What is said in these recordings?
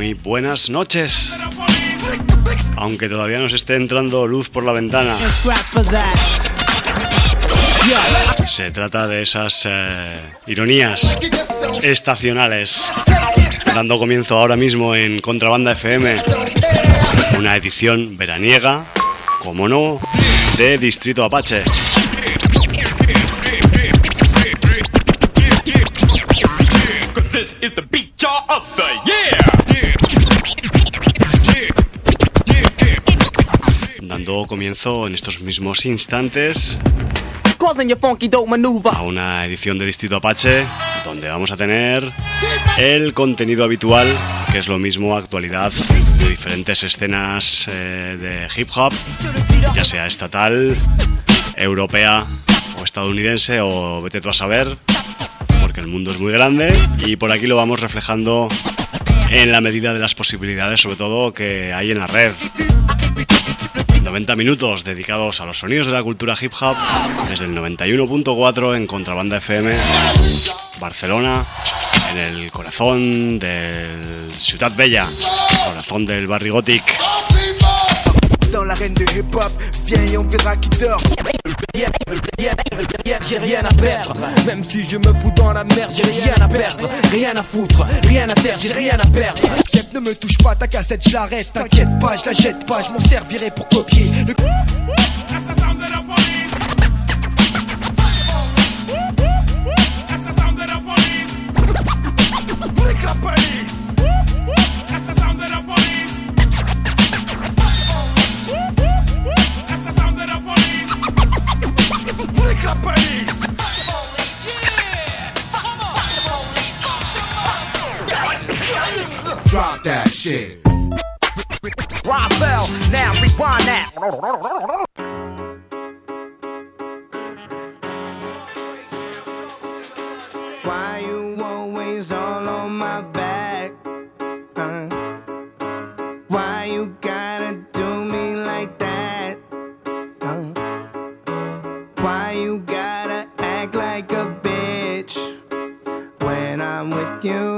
Muy buenas noches. Aunque todavía nos esté entrando luz por la ventana. Se trata de esas ironías estacionales. Dando comienzo ahora mismo en Contrabanda FM. Una edición veraniega, como no, de Distrito Apache. Dando comienzo en estos mismos instantes a una edición de Distrito Apache donde vamos a tener el contenido habitual, que es lo mismo, actualidad de diferentes escenas de hip hop, ya sea estatal, europea o estadounidense, o vete tú a saber, porque el mundo es muy grande y por aquí lo vamos reflejando en la medida de las posibilidades, sobre todo que hay en la red. 90 minutos dedicados a los sonidos de la cultura hip hop desde el 91.4 en Contrabanda FM, Barcelona, en el corazón del Ciutat Bella, corazón del barrio Gothic. Dans l'arène de hip-hop, viens et on verra qui dort. J'ai rien à perdre, même si je me fous dans la merde, j'ai rien à perdre, rien à foutre, rien à terre, j'ai rien à perdre. Chef, ne me touche pas, ta cassette, je l'arrête, t'inquiète pas, je la jette pas, je m'en servirai pour copier le... Drop that shit. Roswell, now rewind that. Why you always all on my back? Why you gotta do me like that? Why you gotta act like a bitch when I'm with you?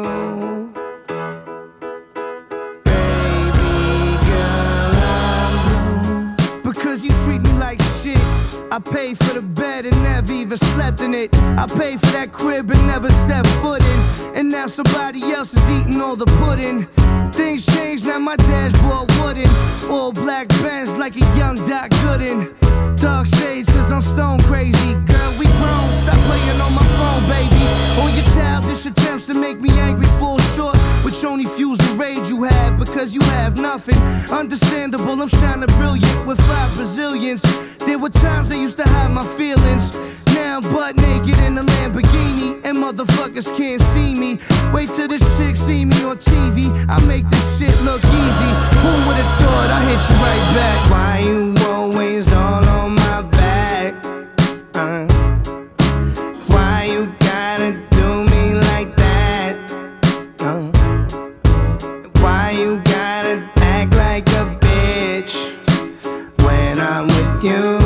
I paid for the bed and never even slept in it. I paid for that crib and never stepped foot in. And now somebody else is eating all the pudding. Things changed, now my dashboard wooden. All black Benz like a young Doc Gooden. Dark shades cause I'm stone crazy. Girl, we grown, stop playing on my phone, baby. All your childish attempts to make me angry fall short, which only fuels the rage you have because you have nothing. Understandable, I'm shining brilliant with 5 Brazilians. There were times I used to hide my feelings. Now I'm butt naked in a Lamborghini and motherfuckers can't see me. Wait till this chick see me on TV, I make this shit look easy. Who would've thought I hit you right back? Why you always all on my back? Why you gotta do me like that? Why you gotta act like a bitch when I'm with you?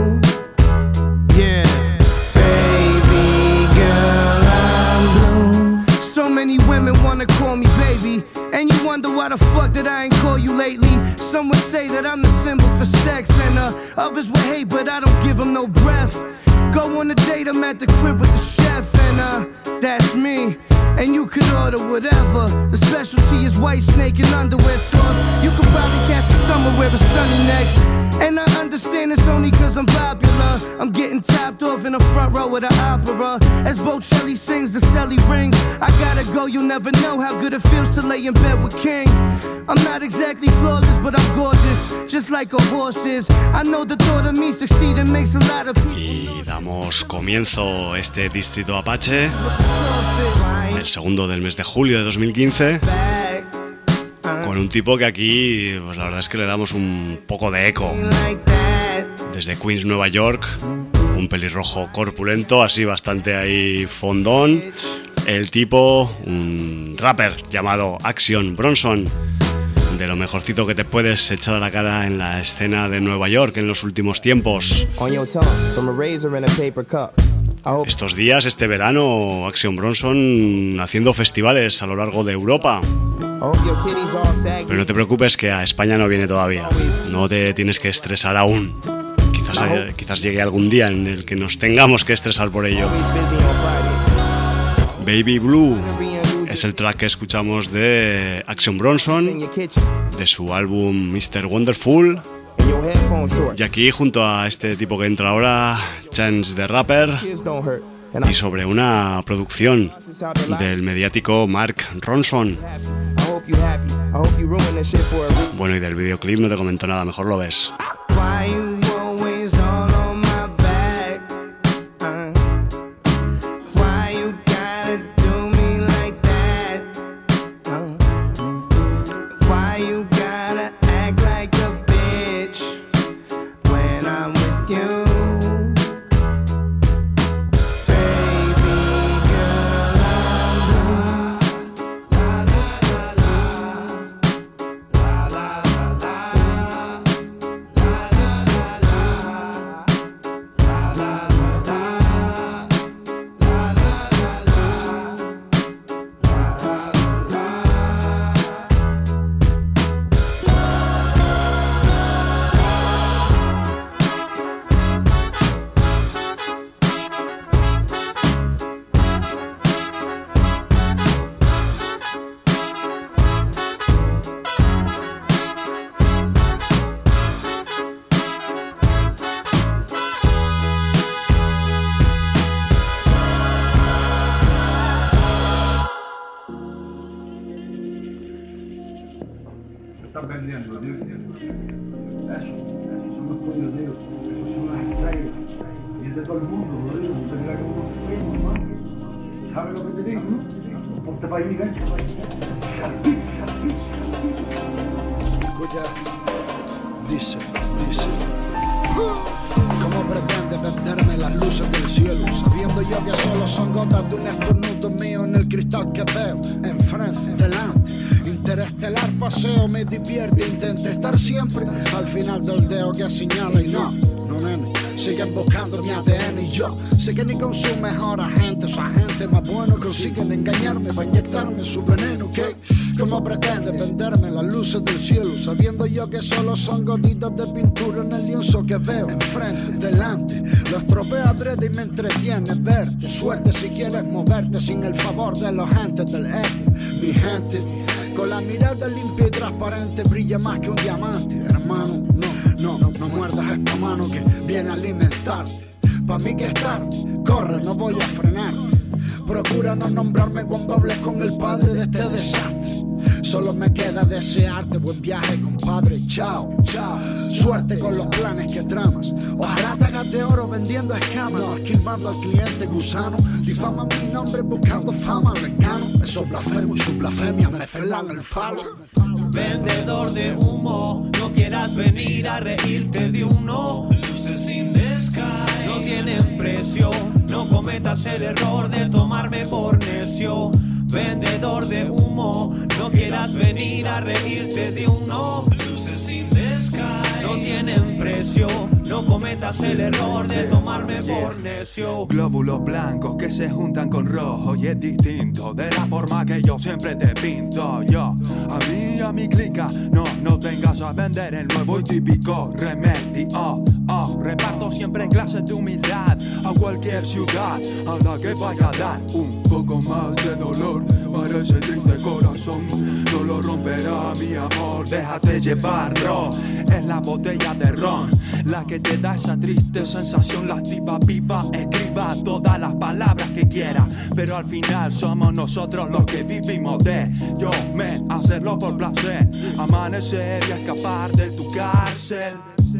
Yeah, baby girl, I'm blue. So many women wanna call me baby, and you wonder why the fuck that I ain't call you lately. Some would say that I'm the symbol for sex, and others would hate, but I don't give them no breath. Go on a date, I'm at the crib with the chef, and that's me. And you could order whatever. The specialty is white snake and underwear sauce. You could probably catch me somewhere with sunny next. And I understand it's only cause I'm popular. I'm getting topped off in the front row of the opera. As Bocelli sings, the celly rings. I gotta go, you'll never know how good it feels to lay in bed with King. I'm not exactly flawless, but I'm gorgeous, just like a horse is. I know the thought of me succeeding makes a lot of people. Y damos comienzo este Distrito Apache, el segundo del mes de julio de 2015, con un tipo que aquí, pues la verdad es que le damos un poco de eco. Desde Queens, Nueva York, un pelirrojo corpulento, así bastante ahí fondón. El tipo, un rapper llamado Action Bronson, de lo mejorcito que te puedes echar a la cara en la escena de Nueva York en los últimos tiempos. Estos días, este verano, Action Bronson haciendo festivales a lo largo de Europa. Pero no te preocupes que a España no viene todavía. No te tienes que estresar aún. Quizás llegue algún día en el que nos tengamos que estresar por ello. Baby Blue es el track que escuchamos de Action Bronson, de su álbum Mr. Wonderful. Y aquí junto a este tipo que entra ahora, Chance the Rapper, y sobre una producción del mediático Mark Ronson. Bueno, y del videoclip no te comento nada, mejor lo ves. Dice, ¿cómo pretende venderme las luces del cielo? Sabiendo yo que solo son gotas de un estornudo mío en el cristal que veo, enfrente, delante. Interestelar paseo, me divierte, intento estar siempre al final del dedo que señala y no, nene. Siguen buscando mi ADN y yo sé que ni con su mejor agente, su agente más bueno consiguen engañarme para inyectarme su veneno, ¿qué? ¿Cómo pretende venderme las luces del cielo? Sabiendo yo que solo son gotitas de pintura en el lienzo que veo enfrente, delante. Lo estropea adrede y me entretiene ver tu suerte si quieres moverte sin el favor de los agentes del ego. Mi gente, con la mirada limpia y transparente, brilla más que un diamante. Hermano, no muerdas esta mano que viene a alimentarte. Pa' mí que es tarde, corre, no voy a frenarte. Procura no nombrarme cuando hables con el padre de este desastre. Solo me queda desearte buen viaje, compadre, chao, chao. Suerte con los planes que tramas. Ojalá te hagas de oro vendiendo escamas, no esquivando al cliente gusano. Difama mi nombre buscando fama, mecano. Eso blasfemo y su blasfemia me felan el falo. Vendedor de humo, no quieras venir a reírte de uno. Luces in the sky no tienen precio. No cometas el error de tomarme por necio. Vendedor de humo, no quieras venir a reírte de uno. Luces in the sky no tienen precio. No cometas el error de tomarme por necio. Glóbulos blancos que se juntan con rojo y es distinto de la forma que yo siempre te pinto. Yo, a mi clica, no vengas a vender el nuevo y típico remedio. Reparto siempre clases de humildad a cualquier ciudad a la que vaya a dar un poco más de dolor para ese triste corazón. No lo romperá mi amor, déjate llevarlo. Es la botella de ron la que te da esa triste sensación. La activa viva, escriba todas las palabras que quiera, pero al final somos nosotros los que vivimos de yo me hacerlo por placer, amanecer y escapar de tu cárcel.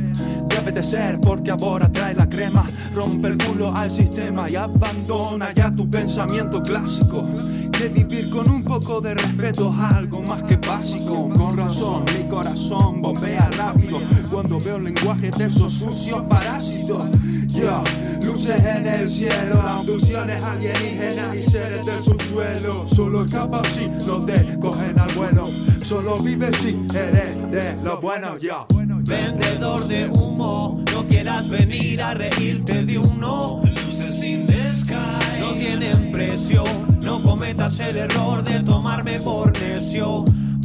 Debe de ser porque ahora trae la crema, rompe el culo al sistema y abandona ya tu pensamiento clásico. Que vivir con un poco de respeto es algo más que básico. Con razón, mi corazón bombea rápido cuando veo el lenguaje de esos sucios parásitos. Yo, luces en el cielo, abducciones alienígenas y seres del subsuelo. Solo escapa si no te cogen al vuelo. Solo vive si eres de lo bueno, yo. Vendedor de humo, no quieras venir a reírte de uno. Luces in the sky no tienen precio. No cometas el error de tomarme por necio.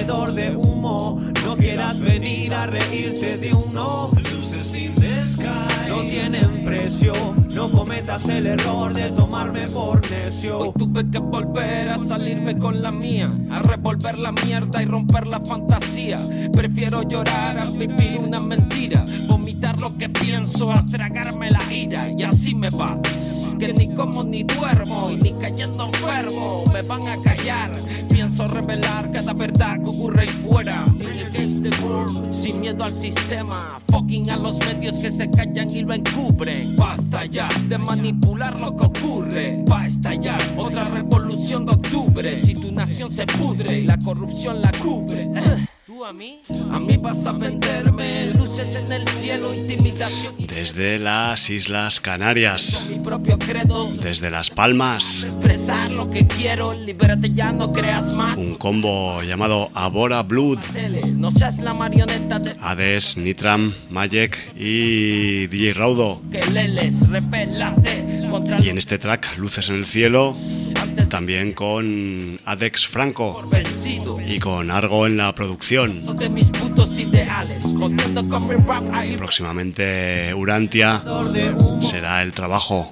vendedor de humo, no quieras venir a reírte de uno. Luces in the sky no tienen precio, no cometas el error de tomarme por necio. Hoy tuve que volver a salirme con la mía, a revolver la mierda y romper la fantasía. Prefiero llorar a vivir una mentira, vomitar lo que pienso, a tragarme la ira. Y así me pasa, que ni como ni duermo y ni cayendo enfermo me van a callar. Pienso revelar cada verdad que ocurre ahí fuera. Sin miedo al sistema, fucking a los medios que se callan y lo encubren. Basta ya de manipular lo que ocurre. Va a estallar otra revolución de octubre. Si tu nación se pudre y la corrupción la cubre. ¿A mí vas a venderme luces en el cielo, intimidación. Desde las Islas Canarias, mi propio credo, desde Las Palmas, expresar lo que quiero, libérate ya, no creas más. Un combo llamado Abora Blood, no seas la marioneta de Hades, Nitram, Majek y DJ Raudo. Que leles, repélate contra. Y en este track, Luces en el cielo, también con Adex Franco y con Argo en la producción. De mis putos ideales, con mi rap ahí. Próximamente Urantia será el trabajo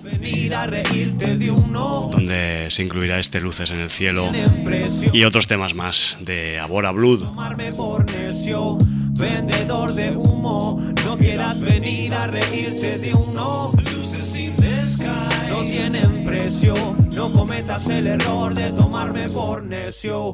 donde se incluirá este Luces en el cielo y otros temas más de Abora Blood. Vendedor de humo, no quieras venir a reírte de uno. Luces in the sky no tienen precio, no cometas el error de tomarme por necio.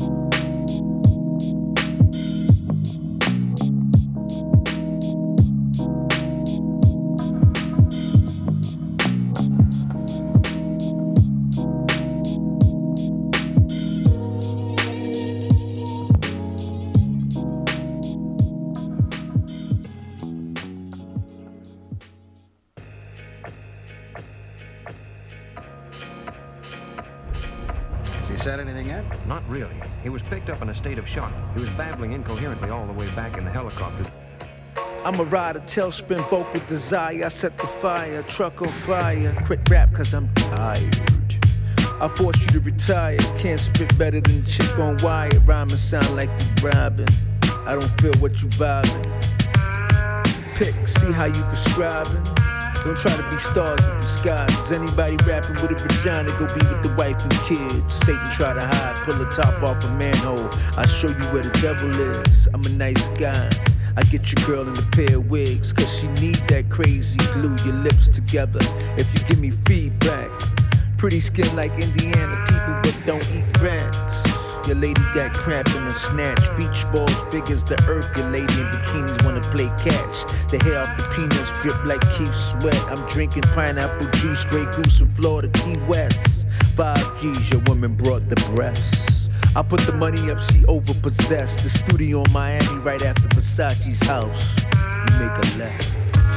Said anything yet? Not really. He was picked up in a state of shock. He was babbling incoherently all the way back in the helicopter. I'm a rider, tailspin, vocal desire. I set the fire, truck on fire. Quit rap cause I'm tired. I force you to retire. Can't spit better than the chick on wire. Rhyming sound like you robbing. I don't feel what you vibing. Pick, see how you describing. Don't try to be stars with disguises. Anybody rapping with a vagina, go be with the wife and kids. Satan try to hide, pull the top off a manhole. I'll show you where the devil is. I'm a nice guy. I get your girl in a pair of wigs, cause she need that crazy glue your lips together. If you give me feedback. Pretty skin like Indiana people, but don't eat rats. Your lady got cramp in the snatch. Beach balls big as the earth. Your lady in bikinis wanna play catch. The hair off the peanuts drip like Keith Sweat. I'm drinking pineapple juice, Grey Goose from Florida, Key West. 5 G's, your woman brought the breasts. I put the money up, she overpossessed. The studio in Miami right after Versace's house. You make a left.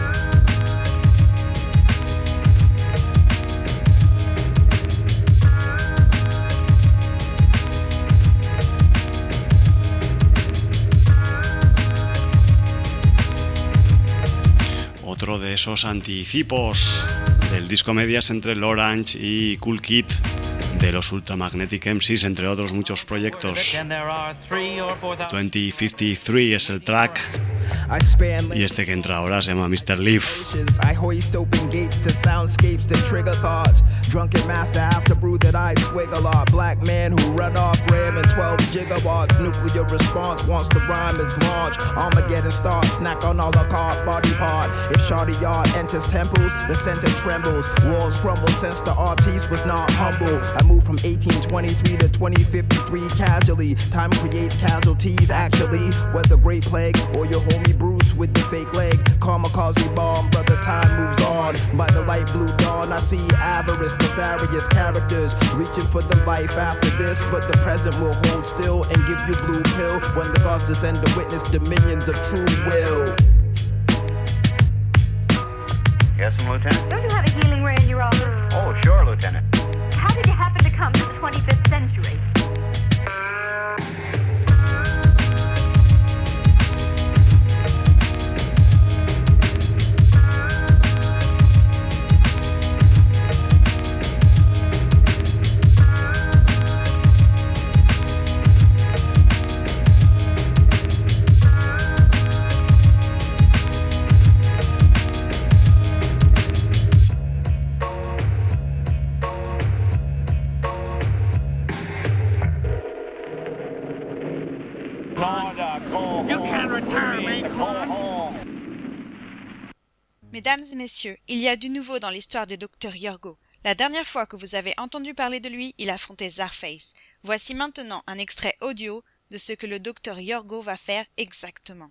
Otro de esos anticipos del disco medias entre el Orange y Cool Kid de los Ultramagnetic MCs, entre otros muchos proyectos. 2053 es el track y este que entra ahora se llama Mr. Leaf. I hoist open gates to soundscapes that trigger thoughts. Drunken master after brew that I swig a lot. Black man who run off RAM and 12 gigawatts. Nuclear response once the rhyme is launched. Armageddon starts, snack on all the car body part. If Shawty Yard enters temples, the center trembles. Walls crumble since the artiste was not humble. I moved from 1823 to 2053 casually. Time creates casualties actually. Whether Great Plague or your homie Bruce with the fake leg. Kamikaze bomb, brother, time moves on. By the light blue dawn, I see avarice, nefarious characters reaching for the life after this. But the present will hold still and give you blue pill when the gods descend to witness dominions of true will. Yes, Lieutenant? Don't you have a healing ray in your office? Oh, sure, Lieutenant. How did you happen to come to the 25th century? Mesdames et messieurs, il y a du nouveau dans l'histoire du Dr Yorgo. La dernière fois que vous avez entendu parler de lui, il affrontait Czarface. Voici maintenant un extrait audio de ce que le Dr Yorgo va faire exactement.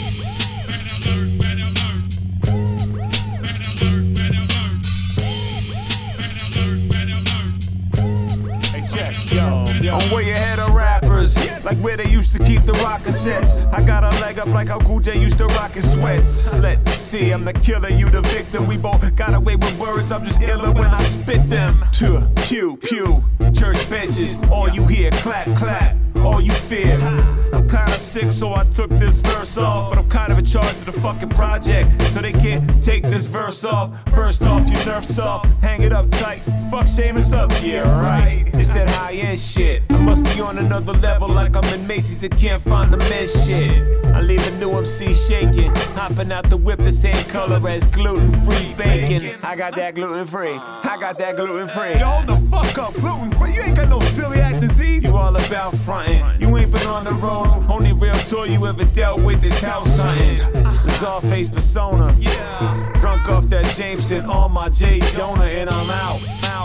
I'm way ahead of rappers, like where they used to keep the rock cassettes. I got a leg up like how Cool J used to rock in sweats. Let's see, I'm the killer, you the victim. We both got away with words, I'm just iller when I spit them. Pew, pew, church benches, all you hear, clap, clap, all you fear. I'm kinda sick, so I took this verse off, but I'm kind of in charge of the fucking project, so they can't take this verse off. First off, you nerf soft, hang it up tight, fuck Seamus up, yeah, right. It's that high-end shit. I must be on another level like I'm in Macy's and can't find the men's shit. I leave a new MC shaking, hopping out the whip the same color as gluten-free bacon. I got that gluten-free, I got that gluten-free. Yo, hold the fuck up, gluten-free, you ain't got no celiac disease. You all about frontin', you ain't been on the road. Only real tour you ever dealt with is house hunting. The Czarface persona, drunk off that Jameson on my J. Jonah, and I'm out.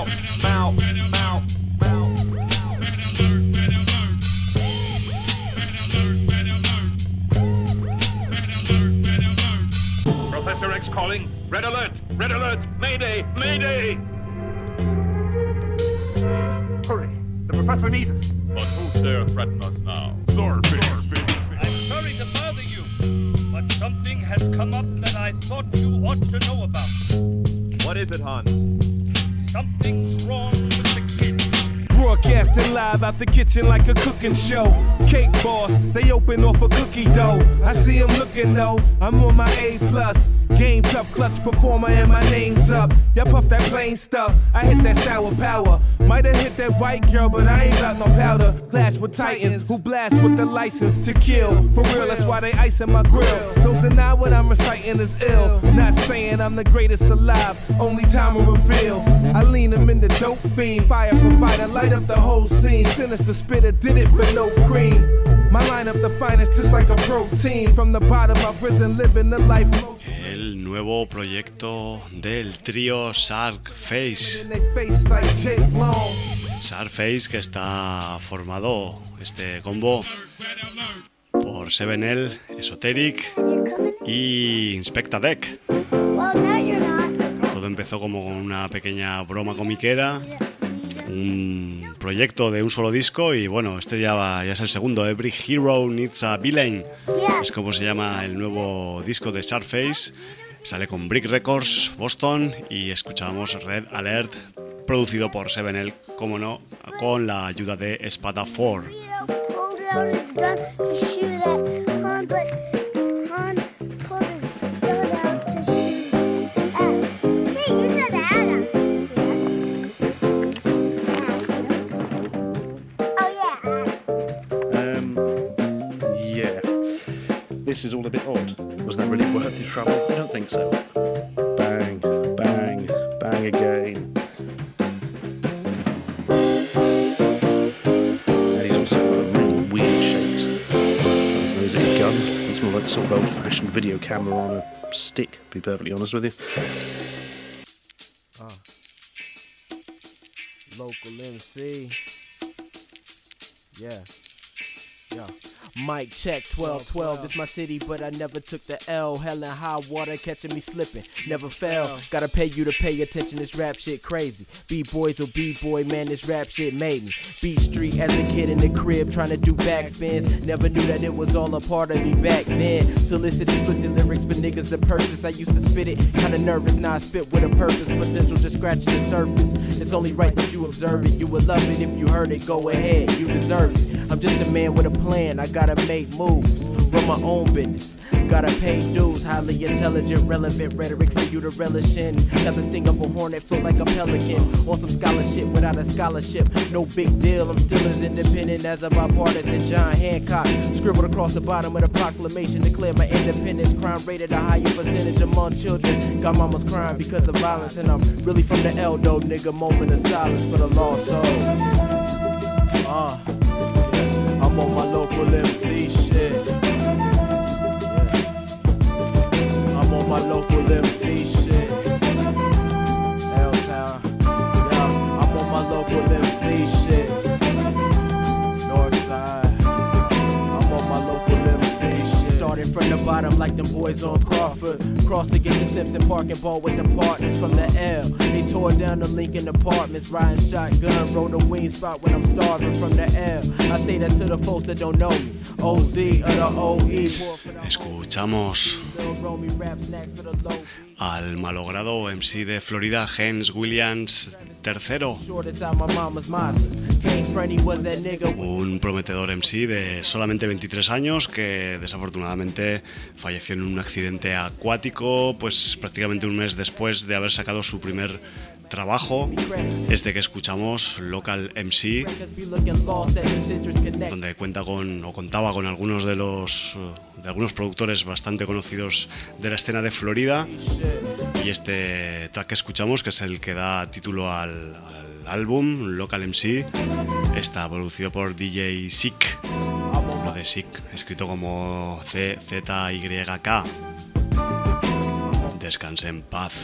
Professor X calling. Red alert! Red alert! Mayday! Mayday! Hurry! The professor needs us. But who's there threatening us now? I'm sorry to bother you, but something has come up that I thought you ought to know about. What is it, Hans? Something's wrong with the kids. Broadcasting live out the kitchen like a cooking show. Cake boss, they open off a cookie dough. I see them looking though, I'm on my A+. Game tough, clutch performer and my name's up. Y'all puff that plain stuff, I hit that sour power. Might've hit that white girl, but I ain't got no powder. Clash with titans, who blast with the license to kill. For real, that's why they icing my grill. Don't deny what I'm reciting is ill. Not saying I'm the greatest alive, only time will reveal. I lean them in the dope fiend, fire provider, light up the whole scene. Sinister spitter, did it for no cream. My lineup the finest, just like a protein. From the bottom I've risen, living the life. El nuevo proyecto del trío Czarface. Czarface, que está formado, este combo, por 7L, Esoteric y Inspecta Deck. Todo empezó como con una pequeña broma comiquera, un proyecto de un solo disco, y bueno, este ya es el segundo. Every Hero Needs a Villain, es como se llama el nuevo disco de Czarface. Sale con Brick Records, Boston, y escuchábamos Red Alert, producido por 7L, como no, con la ayuda de Espada 4. This is all a bit odd. Was that really worth the trouble? I don't think so. Bang, bang, bang again. And he's also got a really weird shaped. Is it a gun? It's more like a sort of old-fashioned video camera on a stick, to be perfectly honest with you. Local MC. Yeah. Mic check 12-12, this my city, but I never took the L. Hell and high water catching me slipping, never fell. Gotta pay you to pay attention, this rap shit crazy. B-boys or B-boy, man, this rap shit made me. Beat street as a kid in the crib, trying to do backspins. Never knew that it was all a part of me back then. Solicit explicit lyrics for niggas to purchase. I used to spit it, kinda nervous, now I spit with a purpose. Potential just scratching the surface. It's only right that you observe it. You would love it if you heard it, go ahead, you deserve it. I'm just a man with a plan, I gotta make moves, run my own business, gotta pay dues. Highly intelligent, relevant rhetoric for you to relish in. Got the sting of a hornet, float like a pelican. On some scholarship without a scholarship, no big deal, I'm still as independent as a bipartisan John Hancock. Scribbled across the bottom of the proclamation, declare my independence. Crime rated a higher percentage among children. Got mamas crying because of violence, and I'm really from the Eldo, nigga. Moment of silence for the lost souls. I'm on my local MC shit. I'm on my local MC shit. L-Town, yeah, I'm on my local MC shit. Northside, I'm on my local MC shit. Started from the bottom like them boys on Crawford. Crossed to get to Simpson Park and ball with them partners from the L. They tore down the Lincoln apartments, riding shotgun, roll the wing spot when I'm starving from the L. I say that to the folks that don't know me. OZ or the OE. Escuchamos al malogrado MC de Florida, Hens Williams III. Un prometedor MC de solamente 23 años que desafortunadamente falleció en un accidente acuático, pues prácticamente un mes después de haber sacado su primer trabajo, este que escuchamos, Local MC, donde contaba con algunos de algunos productores bastante conocidos de la escena de Florida, y este track que escuchamos, que es el que da título al álbum, Local MC, está producido por DJ Sick, lo de Sick escrito como CZYK. Descanse en paz.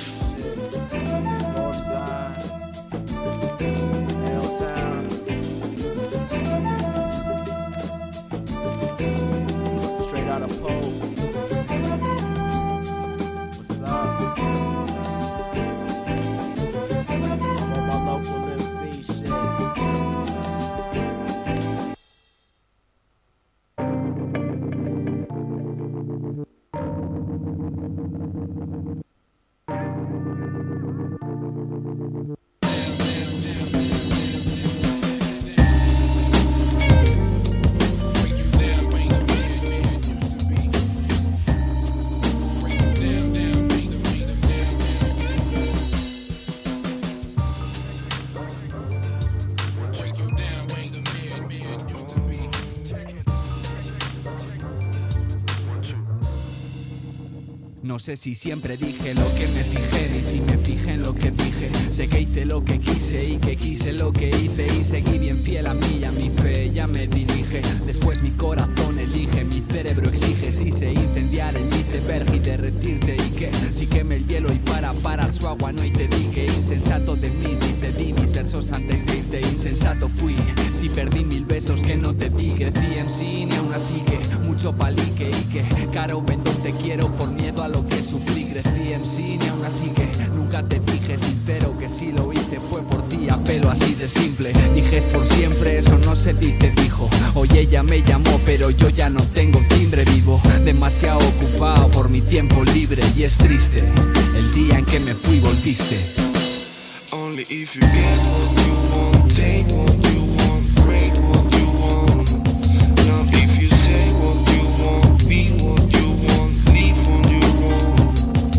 No sé si siempre dije lo que me fijé, ni si me fijé en lo que dije. Sé que hice lo que quise y que quise lo que hice, y seguí bien fiel a mí y a mi fe, ya me dirige. Después mi corazón elige, mi cerebro exige. Si se incendiar el iceberg y derretirte, y que si queme el hielo y para parar su agua no hice dique. Insensato de mí si te di mis versos antes de irte, insensato fui si perdí 1000 besos que no te di. Crecí en sí y aún así que mucho palique, y que caro vendo te quiero por miedo a lo que sufrí. Crecí en sí y aún así que nunca te dije sincero que si lo hice fue por ti, a pelo así de simple. Dije es por siempre, eso no se dice, dijo. Hoy ella me llamó pero yo ya no tengo timbre, vivo demasiado ocupado por mi tiempo libre, y es triste el día en que me fui volviste. Only if you get what you want, take what you want, break what you want. Now if you say what you want, be what you want, leave on your own.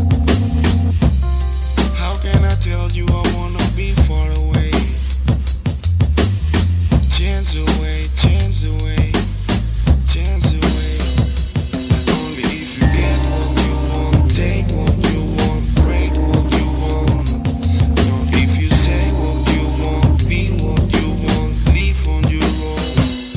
How can I tell you I wanna be far away? Chance away, chance away, chance away. Only if you get what you want, take what you want, break what you want. Now if you say what you want, be what you want, leave on your own.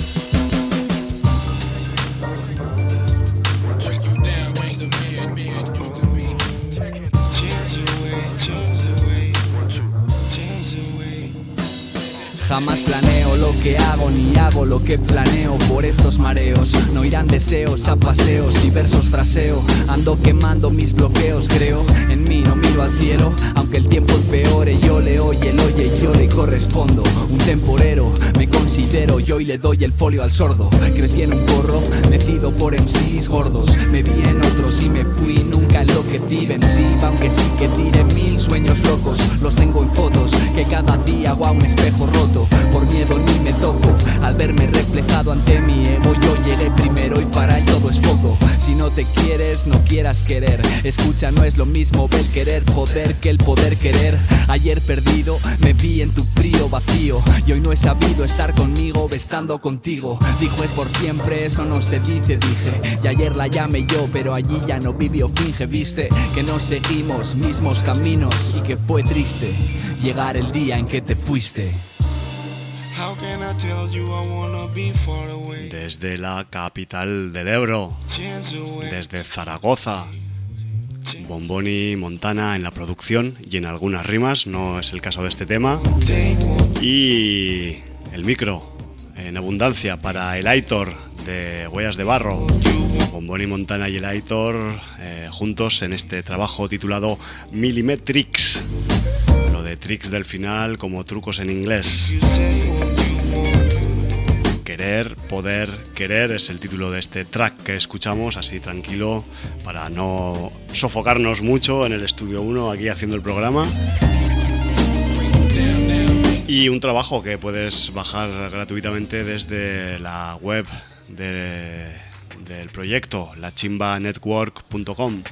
Break you down, ain't the man used to be. Chance away, chance away, chance away. Jamás planeo lo que hago, ni hago lo que planeo. Por estos mareos no irán deseos a paseos y versos fraseo. Ando quemando mis bloqueos, creo en mí, no miro al cielo. Aunque el tiempo empeore, yo le oye, él oye y yo le correspondo. Un temporero me considero, yo y le doy el folio al sordo. Crecí en un corro, mecido por MCs gordos. Me vi en otros y me fui, nunca enloquecí. Vencí, aunque sí que tiré 1000 sueños locos. Los tengo en fotos, que cada día hago a un espejo roto. Por miedo ni me toco, al verme reflejado ante mi ego. Yo llegué primero y para él todo es poco. Si no te quieres, no quieras querer. Escucha, no es lo mismo ver querer poder que el poder querer. Ayer perdido, me vi en tu frío vacío, y hoy no he sabido estar conmigo estando contigo. Dijo es por siempre, eso no se dice, dije. Y ayer la llamé yo, pero allí ya no vivió, finge, viste que no seguimos mismos caminos, y que fue triste llegar el día en que te fuiste. How can I tell you I wanna be far away? Desde la capital del Ebro, desde Zaragoza, Bomboni Montana en la producción y en algunas rimas, no es el caso de este tema. Y el micro en abundancia para el Aitor de Huellas de Barro. Bomboni Montana y el Aitor juntos en este trabajo titulado Millimetrix. Lo de tricks del final como trucos en inglés. Querer, poder, querer es el título de este track que escuchamos, así tranquilo, para no sofocarnos mucho en el Estudio 1 aquí haciendo el programa. Y un trabajo que puedes bajar gratuitamente desde la web del proyecto, lachimbanetwork.com.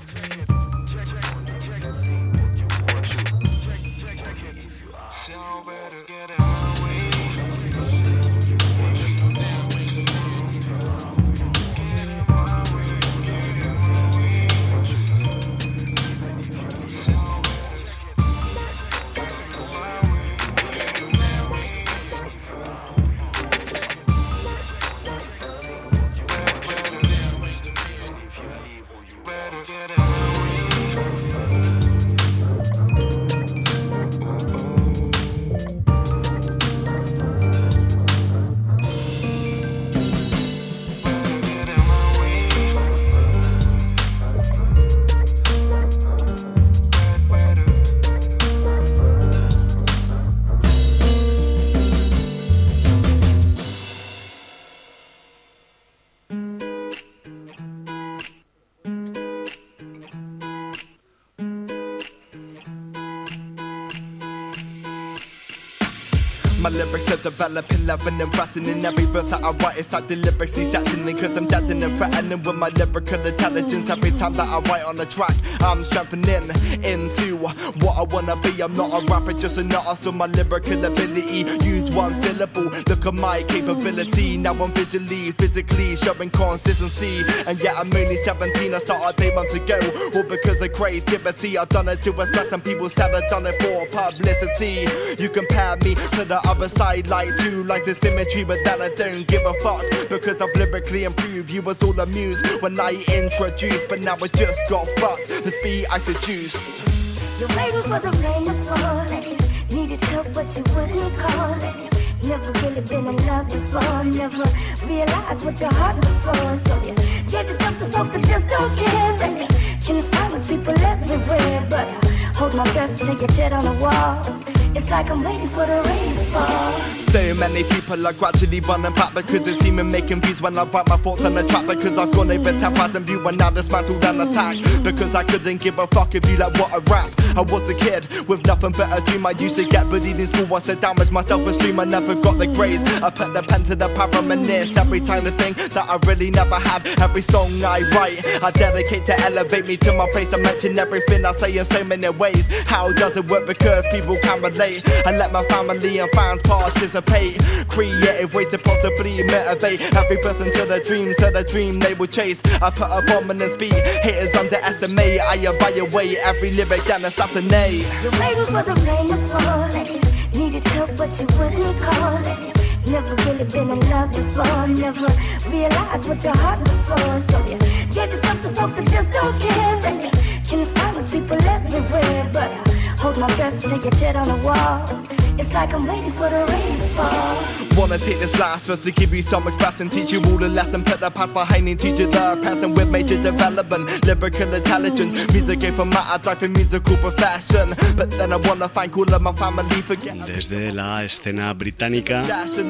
My lyrics are developing, loving and rusting in every verse that I write. It's like the lyrics he's acting in, cause I'm dancing and threatening with my lyrical intelligence. Every time that I write on a track, I'm strengthening into what I wanna be. I'm not a rapper, just an artist, so my lyrical ability. Use one syllable, look at my capability. Now I'm visually, physically showing consistency. And yeah, I'm only 17, I started 8 months ago. All because of creativity, I've done it to express, and people said I've done it for publicity. You compare me to the other side like two lines of symmetry, but then I don't give a fuck because I've lyrically improved. You was all amused when I introduced, but now I just got fucked. This beat I seduced. You're waiting for the rain to fall, and you needed help but you wouldn't call it. Never really been in love before, never realized what your heart was for. So you gave yourself to folks that just don't care, and you can find those people everywhere. But hold my breath till you're dead on the wall. It's like I'm waiting for the rain to fall. So many people are gradually running back because it's human making views when I write my thoughts on the track. Because I've gone over 10,000 views and now dismantled and attacked. Because I couldn't give a fuck if you like what I rap. I was a kid with nothing but a dream. I used to get bullied in school. I said damage my self-esteem. I never got the grades. I put the pen to the pad, reminisce every time the thing that I really never had. Every song I write, I dedicate to elevate me to my place. I mention everything I say in so many ways. How does it work? Because people can relate. I let my family and fans participate. Creative ways to possibly motivate every person to the dream they will chase. I put a bomb in this beat, haters underestimate. I evaluate every lyric and assassinate. You're waiting for the rain to fall, and you needed help but you wouldn't call it. Never really been in love before, never realized what your heart was for. So you gave yourself to folks that just don't care, and you can find those people everywhere. But hold my breath till you're dead on the wall. It's like I'm waiting for the rain to fall. Wanna take this last verse to give you some express and teach you all the lesson. Put the past behind and teach you the present with major development, lyrical intelligence. Music ain't for matter, die for musical profession. But then I wanna thank all of my family for getting. Desde la escena británica,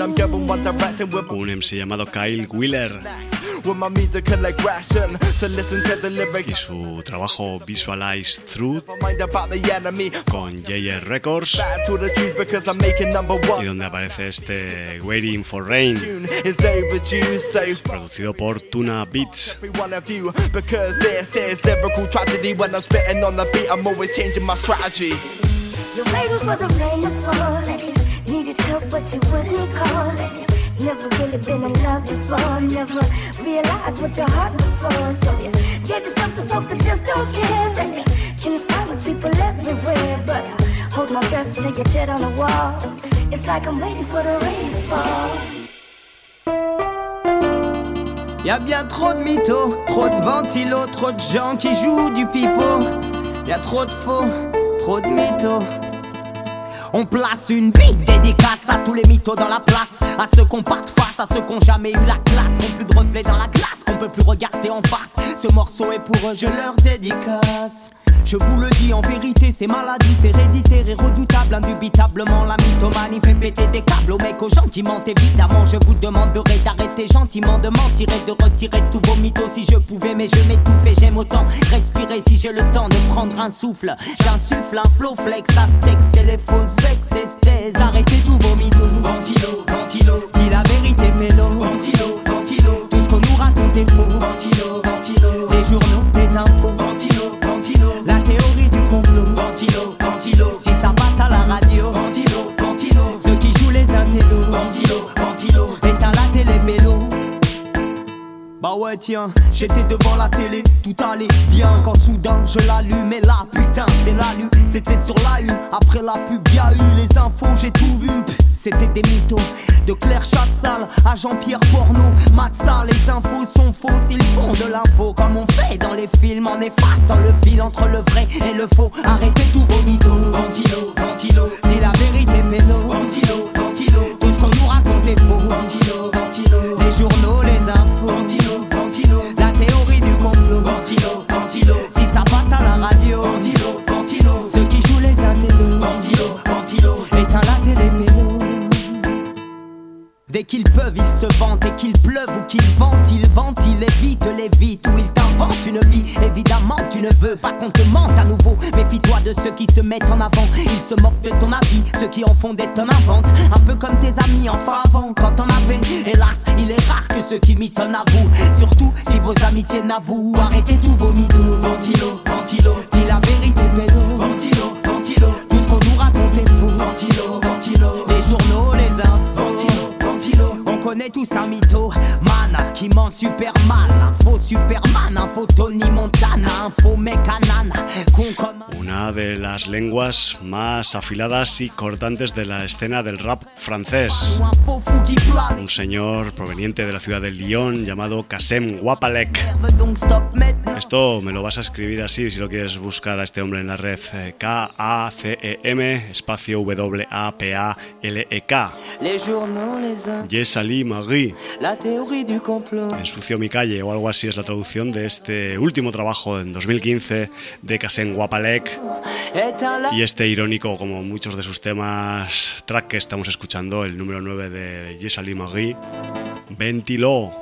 un MC llamado Kyle Wheeler y su trabajo Visualize Truth con JR Records, y donde aparece este Waiting for Rain, producido por Tuna Beats. Because this is lyrical tragedy. When I'm spitting on the beat, I'm always changing my strategy. You're waiting for the rain to fall, and you needed help but you wouldn't call it. Never really been in love before, never realized what your heart was for. So you gave yourself to folks that just don't care, and you can find those people everywhere. But hold my breath till you're dead on the wall. It's like I'm waiting for the rain to fall. Y'a bien trop de mythos, trop de ventilos, trop de gens qui jouent du pipeau. Y'a trop de faux, trop de mythos. On place une big dédicace à tous les mythos dans la place, à ceux qu'on pas de face, à ceux qu'on jamais eu la classe, qu'on plus de reflets dans la glace, qu'on peut plus regarder en face. Ce morceau est pour eux, je leur dédicace. Je vous le dis en vérité, c'est maladif, héréditaire et redoutable. Indubitablement la mythomanie fait péter des câbles aux mecs, aux gens qui mentent évidemment. Je vous demanderai d'arrêter gentiment de mentir et de retirer tous vos mythos. Si je pouvais mais je m'étouffe et j'aime autant respirer si j'ai le temps de prendre un souffle. J'insuffle un flow flex, astex, les fausses vex, esthèse. Arrêtez tous vos mythos. Ventilo, ventilo, dis la vérité mélo. Ventilo, ventilo, tout ce qu'on nous raconte est faux. Ventilo, ventilo, les journaux, les infos. Ventilo, ventilo, la théorie du complot. Ventilo, ventilo, si ça passe à la radio. Ventilo, ventilo, ceux qui jouent les intellos. Ventilo, ventilo, éteins la télé mélo. Bah ouais tiens, j'étais devant la télé, tout allait bien quand soudain je l'allume et là putain c'est la lune. C'était sur la une, après la pub y'a eu les infos, j'ai tout vu. C'était des mythos, de Claire Chatzal à Jean-Pierre Porno, Matza, les infos sont fausses, ils font de l'info comme on fait dans les films en effaçant le fil entre le vrai et le faux. Arrêtez tous vos mythos. Ventilo, ventilo, dis la vérité pélo. Ventilo, ventilo, tout ce qu'on nous raconte est faux. Ventilo, ventilo, les journaux, les infos. Ventilo, ventilo, la théorie du complot. Ventilo, ventilo, si ça passe à la radio. Ventilo, ventilo, ceux qui jouent les intellos. Ventilo, ventilo, éteins la télé mélo. Dès qu'ils peuvent, ils se vantent, et qu'il pleuve ou qu'il vente, il évite les vites ou il t'invente une vie. Évidemment, tu ne veux pas qu'on te mente à nouveau. Méfie-toi de ceux qui se mettent en avant. Ils se moquent de ton avis, ceux qui en font des tonnes inventent. Un peu comme tes amis, enfin avant, quand t'en avais. Hélas, il est rare que ceux qui mitonnent avouent. Surtout si vos amis tiennent à vous. Arrêtez tous vos mythos. Ventilo, ventilo, dis la vérité pélo. Ventilo, ventilo, tout ce qu'on nous raconte est faux. Ventilo, ventilo, les journaux, les infos. On connaît tous un mytho, man, qui ment super mal. Un faux Superman, un faux Tony Montana, un faux mec anana. Una de las lenguas más afiladas y cortantes de la escena del rap francés. Un señor proveniente de la ciudad de Lyon llamado Kassem Wapalek. Esto me lo vas a escribir así si lo quieres buscar a este hombre en la red. K-A-C-E-M espacio W-A-P-A-L-E-K. Yes Ali Marie. La théorie du complot. Ensucio mi calle o algo así es la traducción de este último trabajo en 2015 de Kassem Wapalek. Y este irónico, como muchos de sus temas, track que estamos escuchando, el número 9 de Yes Ali Marie, Ventilo.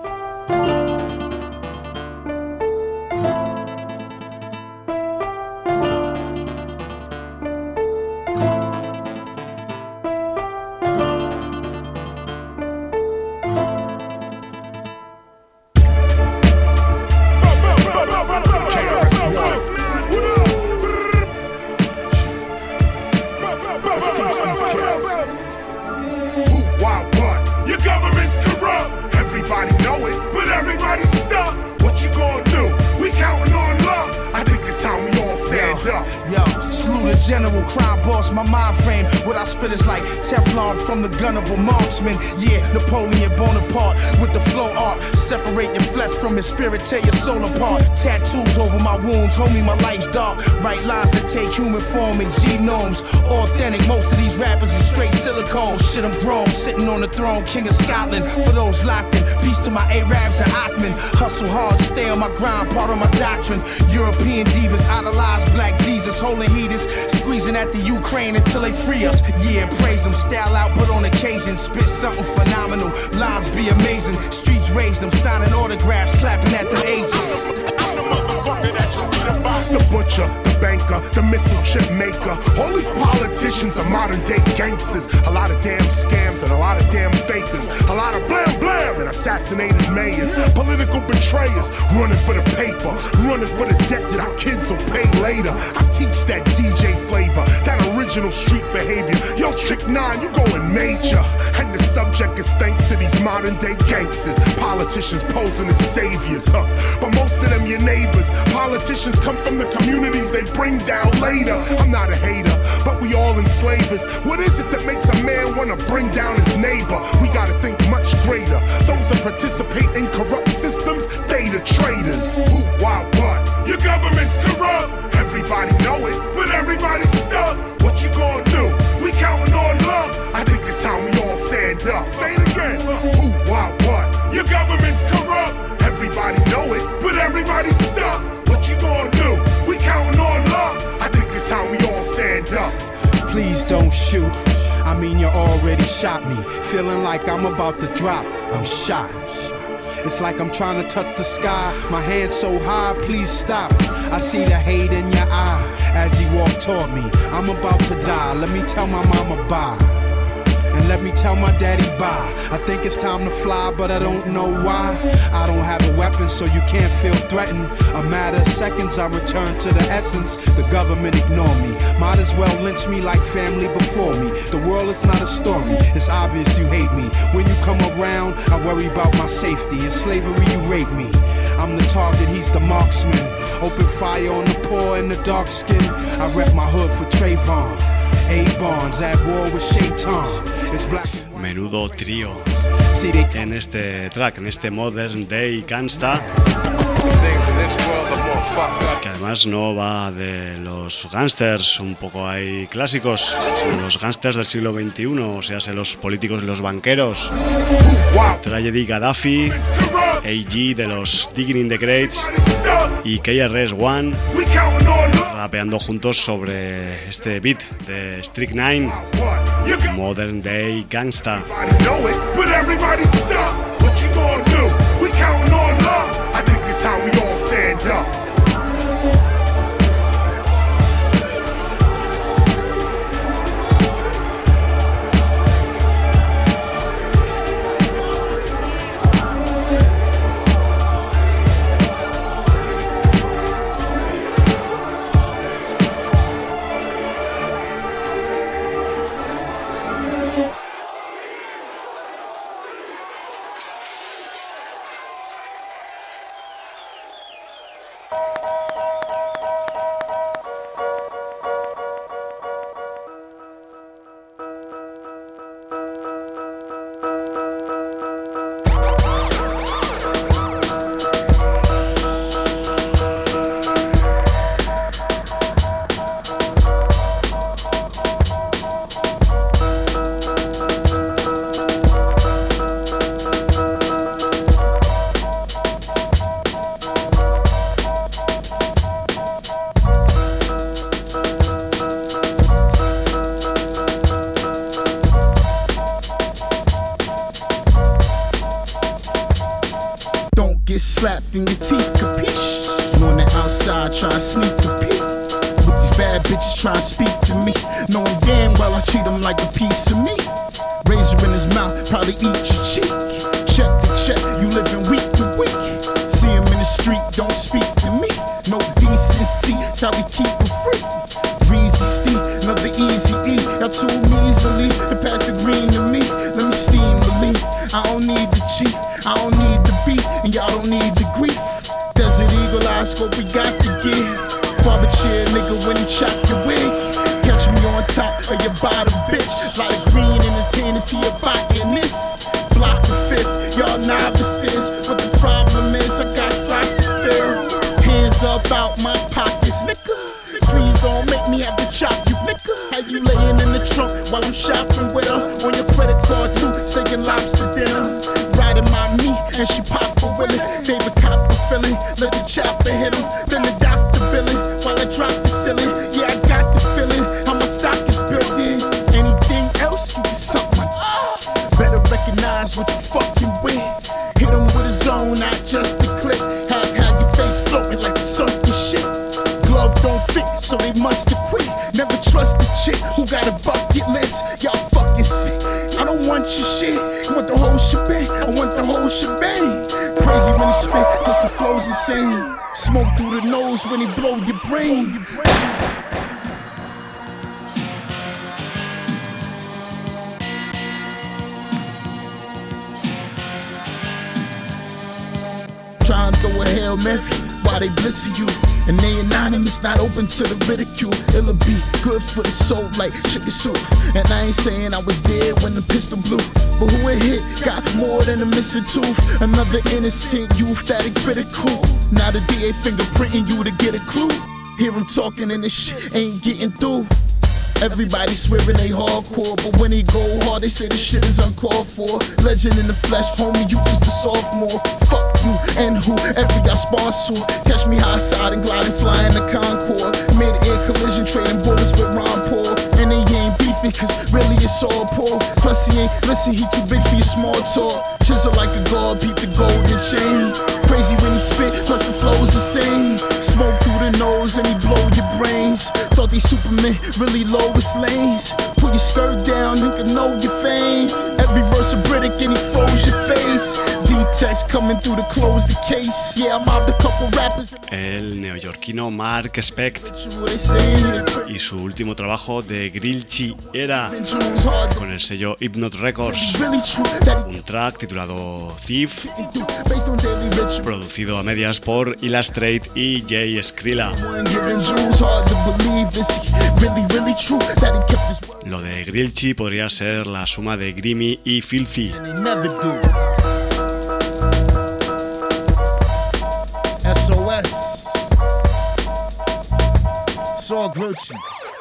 From the gun of a marksman, yeah, Napoleon Bonaparte with the flow art. Separate your flesh from your spirit, tear your soul apart. Tattoos over my wounds, homie, my life's dark. Write lines that take human form and genomes. Authentic, most of these rappers are straight silicone. Shit, I'm grown, sitting on the throne, king of Scotland. For those locked in, peace to my Arabs and Achman. Hustle hard, stay on my grind, part of my doctrine. European divas idolize black Jesus, holding heaters, squeezing at the Ukraine until they free us. Yeah, praise them, style out, but on occasion, spit something phenomenal. Lines be amazing, streets raise them, signing autographs, clapping at the ages. I'm the motherfucker that you read about. The butcher, the banker, the missile chip maker. All these politicians are modern day gangsters. A lot of damn scams and a lot of damn fakers. A lot of blam blam and assassinated mayors. Political betrayers running for the paper, running for the debt that our kids will pay later. I teach that DJ flavor, that original street behavior. Yo, Strict 9, you going major. And the subject is thanks to these modern day gangsters. Politicians posing as saviors, but most of them your neighbors. Politicians come from the communities they bring down later. I'm not a hater, but we all enslavers. What is it that makes a man wanna bring down his neighbor? We gotta think much greater. Those that participate in corrupt systems the traitors. Who, why, what? Your government's corrupt. Everybody know it, but everybody's stuck. What you gonna do? We counting on luck. I think it's time we all stand up. Say it again. Who, why, what? Your government's corrupt. Everybody know it, but everybody's stuck. What you gonna do? We counting on luck. I think it's time we all stand up. Please don't shoot. I mean, you already shot me. Feeling like I'm about to drop. I'm shot. It's like I'm trying to touch the sky. My hand's so high, please stop. I see the hate in your eye as you walk toward me. I'm about to die. Let me tell my mama bye. And let me tell my daddy bye. I think it's time to fly, but I don't know why. I don't have a weapon, so you can't feel threatened. A matter of seconds, I return to the essence. The government ignore me. Might as well lynch me like family before me. The world is not a story. It's obvious you hate me. When you come around, I worry about my safety. In slavery, you rape me. I'm the target, he's the marksman. Open fire on the poor and the dark skin. I rep my hood for Trayvon. A-Bonds at war with Shaitan. It's black. Menudo trío en este track, en este Modern Day Gangsta, que además no va de los gángsters un poco ahí clásicos, sino los gángsters del siglo XXI, o sea, los políticos y los banqueros. Tragedy Gaddafi, AG de los Digging in the Crates y KRS-One rapeando juntos sobre este beat de Strict 9, Modern Day Gangsta. Slapped in your teeth, capiche? I'm on the outside trying to sneak the peek. With these bad bitches trying to speak to me, knowing damn well I treat them like a piece of meat. Razor in his mouth, probably eat your cheek. Check to check, you living week to week. See him in the street, don't speak to me. No decency, that's how we keep it free. Breezy Steve, another easy E. Y'all too easily to pass the green to me. Let me steam the leaf. I don't need the cheat, I don't need the beat, and y'all don't need the grief. Desert Eagle eye scope, we got to give. Barber chair, nigga, when he chop your wig. Catch me on top of your bottom, bitch. Lot of green in his hand, is he about in this? Block the fifth, y'all novices. But the problem is, I got slots to fill. Hands up out my pockets, nigga. Please don't make me have to chop you, nigga. How you laying in the trunk while I'm shopping with her? On your credit card too, taking lobster dinner. Riding my meat and she pop a willy. David Copperfield, let the chopper hit him. Then the doctor billing while I drop the ceiling. Yeah, I got the feeling how my stock is building. Anything else, you can suck my better recognize what you fucking with. Hit him with his own, not just the clip. Have your face floating like the sunken shit. Glove don't fit, so they must have quit. Never trust the chick who got a bucket list. Y'all fucking sick. I don't want your shit. I want the whole shebang. I want the whole shebang. Crazy when he spit, cause the flow's insane. Smoke through the nose when he blow your brain. Try and throw a Hail Mary while they blitz you. And they anonymous, not open to the ridicule. It'll be good for the soul like chicken soup. And I ain't saying I was there when the pistol blew, but who it hit got more than a missing tooth. Another innocent youth that ain't critical. Now the DA fingerprinting you to get a clue. Hear him talking and this shit ain't getting through. Everybody swearing they hardcore, but when they go hard, they say this shit is uncalled for. Legend in the flesh, homie, you just a sophomore. Fuck you and whoever y'all sponsor. Catch me high side and gliding, flying the Concorde. Mid-air collision, trading bullets with Ron Paul. And they ain't beefing, cause really it's all poor. Plus he ain't listen, he too big for your small talk. Chisel like a god, peep the golden chain. Crazy when he spit, plus the flow's the same. Smoke through the nose and he blow your brains. Thought these Supermen really lowest lanes. Pull your skirt down, nigga know your fame. Every verse a Britick and he froze your face. D-Tex coming through to close the case. Yeah, I mobbed a couple rappers. El neoyorquino Mark Specht y su último trabajo de Grillchi era con el sello Hypnot Records, un track titulado Thief, producido a medias por Illustrate y Jay Skrilla. Lo de Grillchi podría ser la suma de Grimy y Filthy. SOS. It's all Gucci.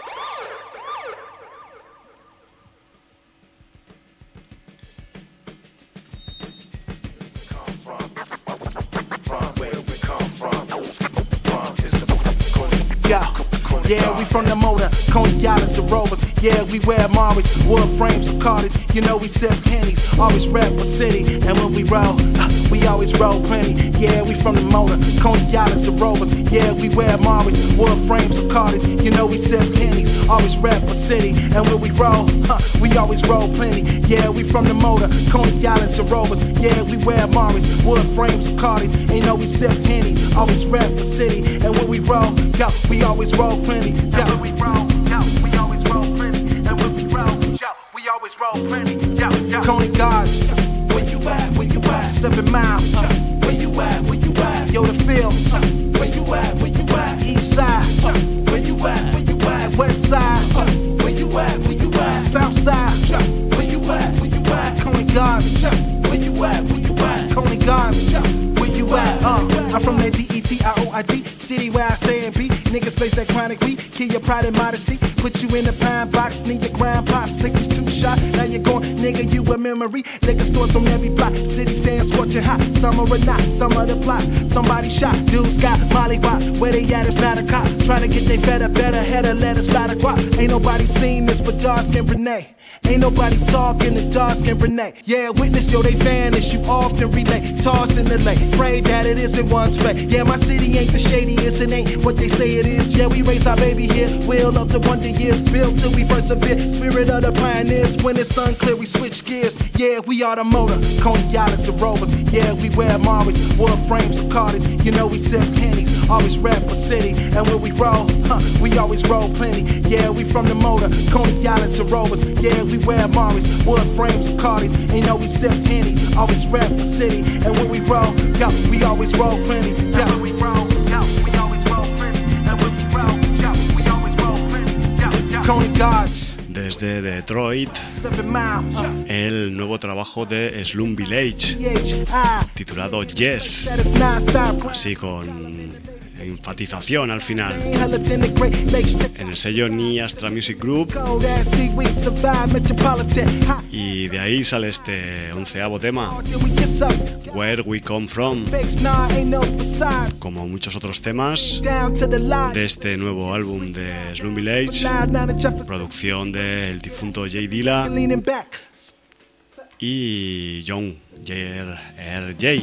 Yeah, we from the motor, Coney Islands and Rovers. Yeah, we wear Maris, wood frames and Carters. You know we sip pennies, always rep a city. And when we roll, we always roll plenty. Yeah, we from the motor, Coney Islands and Rovers. Yeah, we wear Maris, wood frames and Carters. You know we sip pennies, always rep a city. And when we roll, we always roll plenty. Yeah, we from the motor, Coney Islands and Rovers. Yeah, we wear Maris, wood frames and Carters. And you know we sip penny, always rep a city. And when we roll, yo, we always roll plenty. Yeah, when we roll, yo, we always roll plenty. And when we roll, yo, we always roll plenty. Yo, yo. Coney Gods, where you at? Where you at? 7 Mile, where you at? Where you at? Yo, the field, where you at? Where you at? East Side, where you at? Where you at? West Side, where you at? Where you at? South Side, where you at? Where you at? Coney Gods, where you at? Where you at? Coney Gods, where you at? I'm from that DETIOIT city where I stay and be. Niggas place that chronic weed, kill your pride and modesty. Put you in the pine box, need your grandpa's. Take these 2 shots, now you're gone, nigga, you a memory. Liquor stores on every block, city stand scorching hot. Summer or not, summer the plot. Somebody shot, dudes got Molly Wop. Where they at, it's not a cop. Trying to get they better header, let us slide a guap. Ain't nobody seen this but dark skin Renee. Ain't nobody talking to dark skin Renee. Yeah, witness, yo, they vanish, you often relate. Tossed in the lake, pray that it isn't one's fate. Yeah, my city ain't the shadiest, it ain't what they say it is. Yeah, we raise our baby here, wheel of the wonder years. Built till we persevere, spirit of the pioneers. When it's unclear, we switch gears. Yeah, we are the motor, Coney Islands and Rovers. Yeah, we wear Maris, wood frames and Carters. You know we sip pennies, always rep a city. And when we roll, we always roll plenty. Yeah, we from the motor, Coney Islands and Rovers. Yeah, we wear Maris, wood frames and Carters. And you know we sip penny, always rep a city. And when we roll, yo, we always roll plenty. Yeah, when we roll, yo, we always roll plenty. And when we roll, yo, we always roll plenty. Yeah, Coney Gods. Desde Detroit, el nuevo trabajo de Slum Village, titulado Yes, así con enfatización al final, en el sello Ni Astra Music Group, y de ahí sale este 11º tema, Where We Come From, como muchos otros temas de este nuevo álbum de Slum Village, producción del difunto Jay Dilla y John R.J.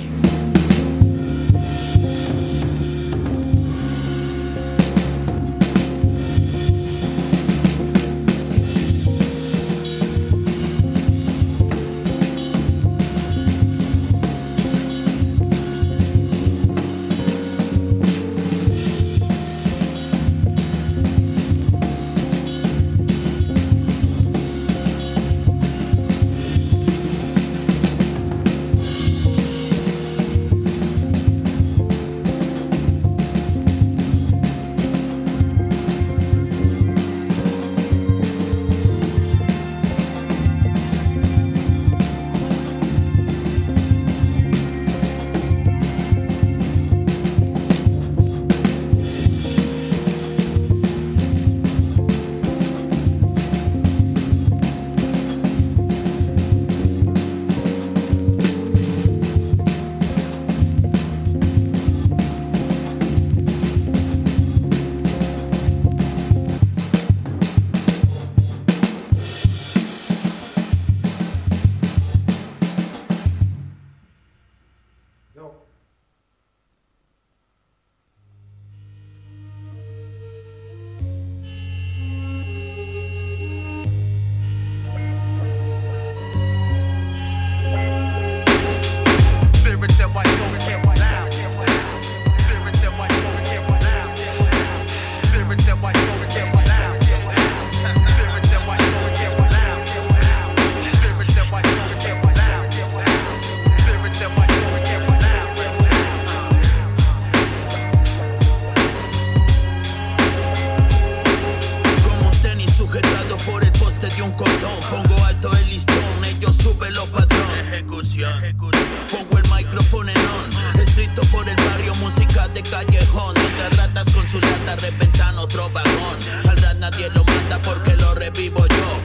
reggaetón. Pongo alto el listón, ellos suben los patrones. Ejecución. Pongo el micrófono en on. Estricto por el barrio, música de callejón. Donde ratas con su lata reventan otro vagón. Al rap nadie lo mata porque lo revivo yo.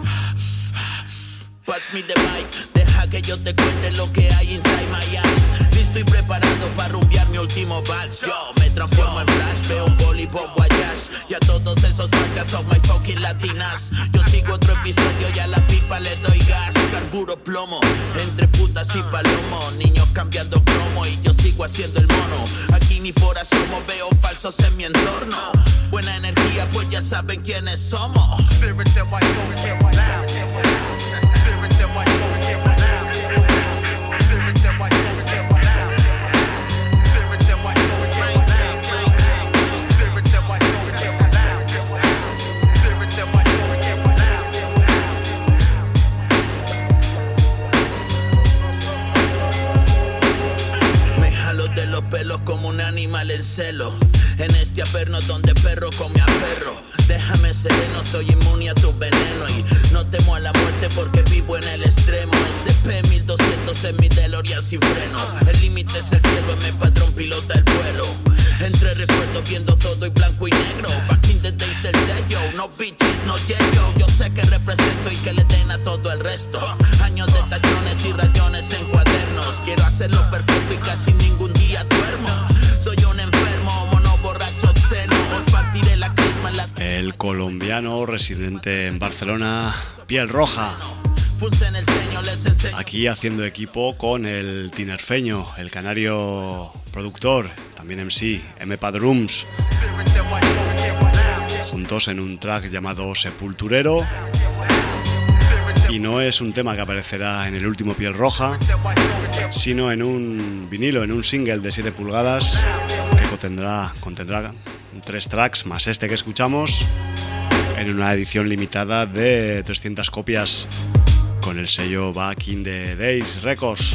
Pass me the mic, deja que yo te cuente lo que hay inside my eyes. Listo y preparado para rumbear mi último vals. Yo me transformo en Flash, veo un boli, pongo a Jazz. Y a todos esos fachas son my fucking latinas. Yo sigo otro episodio y a la pipa le doy gas. Carburo plomo, entre putas y palomo. Niños cambiando cromo y yo sigo haciendo el mono. Aquí ni por asomo veo falsos en mi entorno. Buena energía, pues ya saben quiénes somos. Spirits in my soul, in my now. Spirits in my soul, in my now. Spirits in my soul, in my now. Spirits in my soul, in my now. Spirits in my soul, in my now. Spirits in my soul, in my now. Me jalo de los pelos como un animal en celo. En este averno donde perro come a perro. Déjame sereno, soy inmune a tu veneno. Y no temo a la muerte porque vivo en el extremo. SP1200 en mi DeLorean sin freno. El límite es el cielo, mi padrón pilota el vuelo. Entre recuerdos viendo todo y blanco y negro. Back in the days el sello, no bitches, no yello. Yo sé que represento y que le den a todo el resto. Años de tachones y rayones en cuadernos. Quiero hacerlo perfecto y casi ningún día duermo. Soy un enfermo, mono borracho obsceno. Os partiré la crisma en la... El colombiano residente en Barcelona, Piel Roja. Aquí haciendo equipo con el tinerfeño, el canario productor, también MC, M-Pad Drums, juntos en un track llamado Sepulturero. Y no es un tema que aparecerá en el último Piel Roja, sino en un vinilo, en un single de 7 pulgadas que contendrá 3 tracks más este que escuchamos en una edición limitada de 300 copias con el sello Back in the Days Records.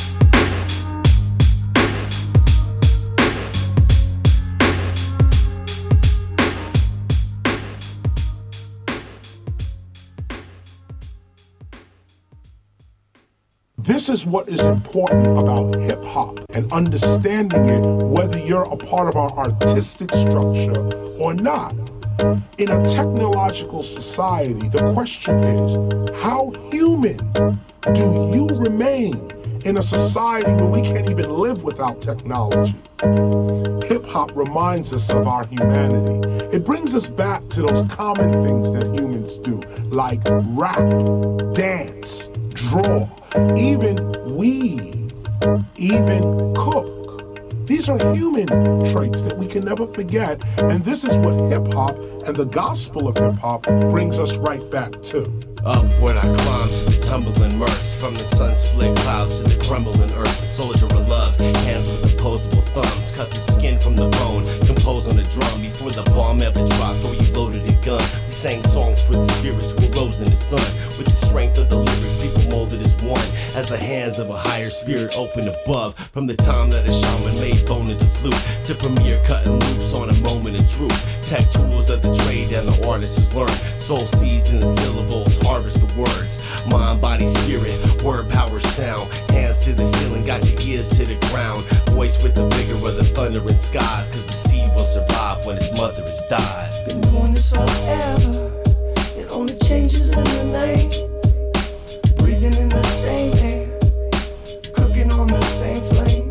This is what is important about hip-hop and understanding it, whether you're a part of our artistic structure or not. In a technological society, the question is, how human do you remain in a society where we can't even live without technology? Hip-hop reminds us of our humanity. It brings us back to those common things that humans do, like rap, dance, draw, even weave, even cook. These are human traits that we can never forget, and this is what hip-hop and the gospel of hip-hop brings us right back to. Upward I climb to the tumbling mirth, from the sun-split clouds to the crumbling earth. A soldier of love, hands with opposable thumbs, cut the skin from the bone, compose on the drum before the bomb ever dropped or you loaded a gun. We sang songs for the spirits who arose in the sun. With the strength of the lyrics, people molded as one, as the hands of a higher spirit opened above. From the time that a shaman made bone as a flute, to premiere cutting loops on a moment of truth. Tech tools of the trade and the artist has learned. Soul seeds in the syllables, harvest the words. Mind, body, spirit, word, power, sound. Hands to the ceiling, got your ears to the ground. Voice with the vigor of the thundering skies, cause the seed will survive when its mother has died. Been doing this forever, it only changes in the name. Breathing in the same air, cooking on the same flame.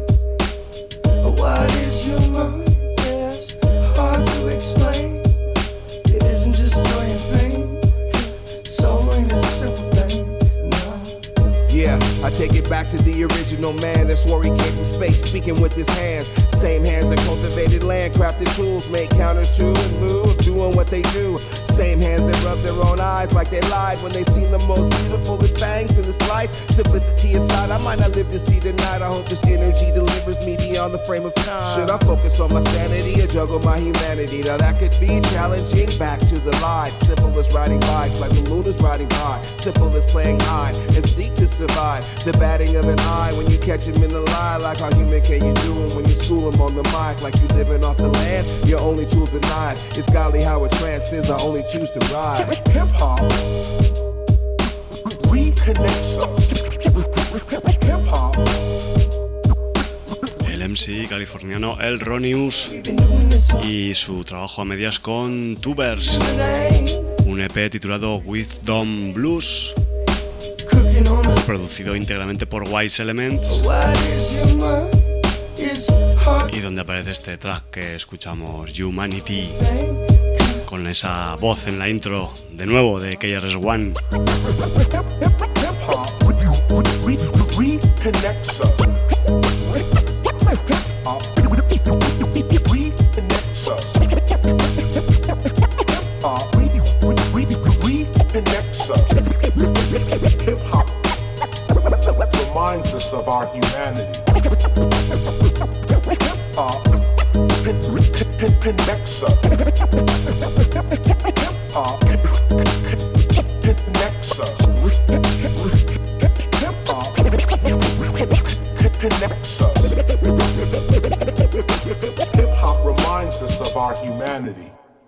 Why it is human, yes, hard to explain. It isn't just joy and pain, soul ain't a simple thing, no. Yeah, I take it back to the original man that swore he came from space, speaking with his hands. Same hands that cultivated land, crafted tools, made counters to in lieu of doing what they do. Same hands that rub their own eyes like they lied when they seen the most beautifulest things in this life. Simplicity aside, I might not live to see the night. I hope this energy delivers me beyond the frame of time. Should I focus on my sanity or juggle my humanity? Now that could be challenging. Back to the line. Simple as riding bikes like the moon is riding by. Simple as playing hide and seek to survive. The batting of an eye when you catch him in the lie. Like how human can you do him when you school him on the mic? Like you living off the land, your only tool's a knife. It's godly how it transcends, I only choose to ride. Hip-hop El MC californiano El Ronius y su trabajo a medias con Tubers, un EP titulado Wisdom Blues, producido íntegramente por Wise Elements, y donde aparece este track que escuchamos, Humanity, con esa voz en la intro de nuevo de KRS-One. Hip-hop reminds us of our humanity. Connects us. Connects us. Connects us. Hip-hop reminds us of our humanity.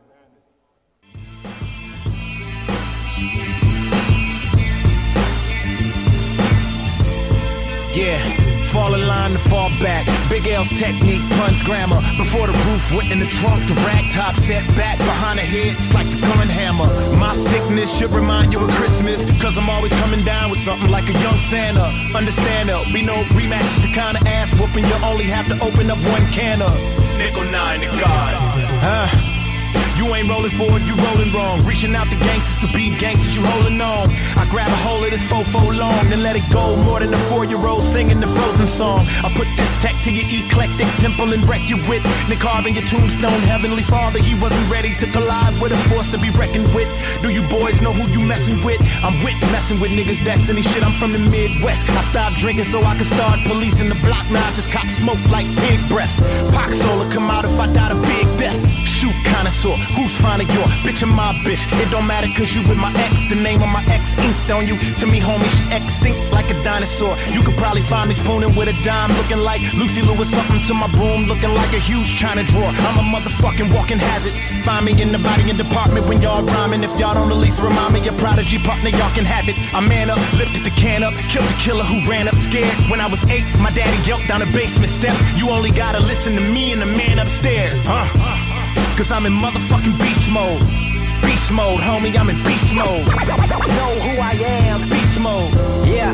Yeah, fall in line to fall back. Big L's technique, puns, grammar. Before the roof went in the trunk, the rag top set back behind the head, it's like the current hammer. My sickness should remind you of Christmas, cause I'm always coming down with something like a young Santa. Understand there'll be no rematch, the kind of ass whooping you only have to open up one can of. Nickel 9 to God. You ain't rolling forward, you rolling wrong. Reaching out to gangsters to be gangsters, you holding on. I grab a hold of this fofo long, then let it go. More than a 4-year-old singing the Frozen song. I put this tech to your eclectic temple and wreck you with. Then carving your tombstone, Heavenly Father, he wasn't ready to collide with a force to be reckoned with. Do you boys know who you messing with? I'm with messing with niggas' destiny shit. I'm from the Midwest. I stopped drinking so I could start policing the block. Now I just cop smoke like pig breath. Pox solar come out if I died a big death. Shoot connoisseur, who's finding your bitch or my bitch? It don't matter cause you with my ex. The name of my ex inked on you. To me homie, she extinct like a dinosaur. You could probably find me spooning with a dime, looking like Lucy Lewis, something to my broom, looking like a huge China drawer. I'm a motherfucking walking hazard. Find me in the body and department when y'all rhyming. If y'all don't at least remind me your prodigy partner, y'all can have it. I man up, lifted the can up, killed the killer who ran up scared. When I was 8, my daddy yelped down the basement steps. You only gotta listen to me and the man upstairs, Cause I'm in motherfucking beast mode. Beast mode, homie, I'm in beast mode. Know who I am. Beast mode. Yeah,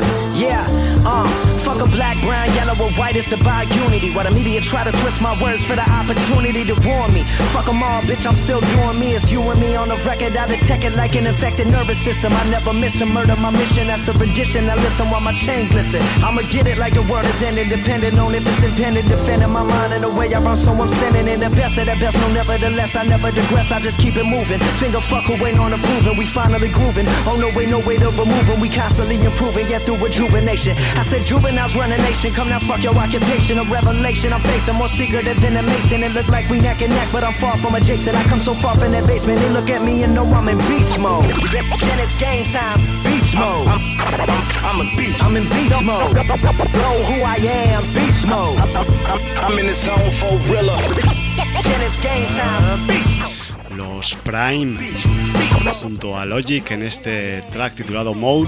fuck a black, brown, yellow, or white, it's about unity. While the media try to twist my words for the opportunity to warn me. Fuck them all, bitch, I'm still doing me. It's you and me on the record, I detect it like an infected nervous system. I never miss a murder, my mission, that's the rendition. I listen while my chain glisten. I'ma get it like the word is ending, depending on if it's impending. Defending my mind in the way I run, so I'm sending in the best of the best. No, nevertheless, I never digress, I just keep it moving. Finger fuck who ain't on approving, we finally grooving. Oh, no way to remove them, we constantly improving, yet through rejuvenation. I said juveniles run a nation, come now fuck your occupation. A revelation I'm facing, more secretive than a mason. It look like we neck and neck, but I'm far from adjacent. I come so far from that basement, they look at me and know I'm in beast mode. Then it's game time, beast mode. I'm a beast, I'm in beast mode. Know who I am, beast mode. I'm in the zone for real. Then it's game time, beast mode. Los Prime junto a Logic en este track titulado Mode,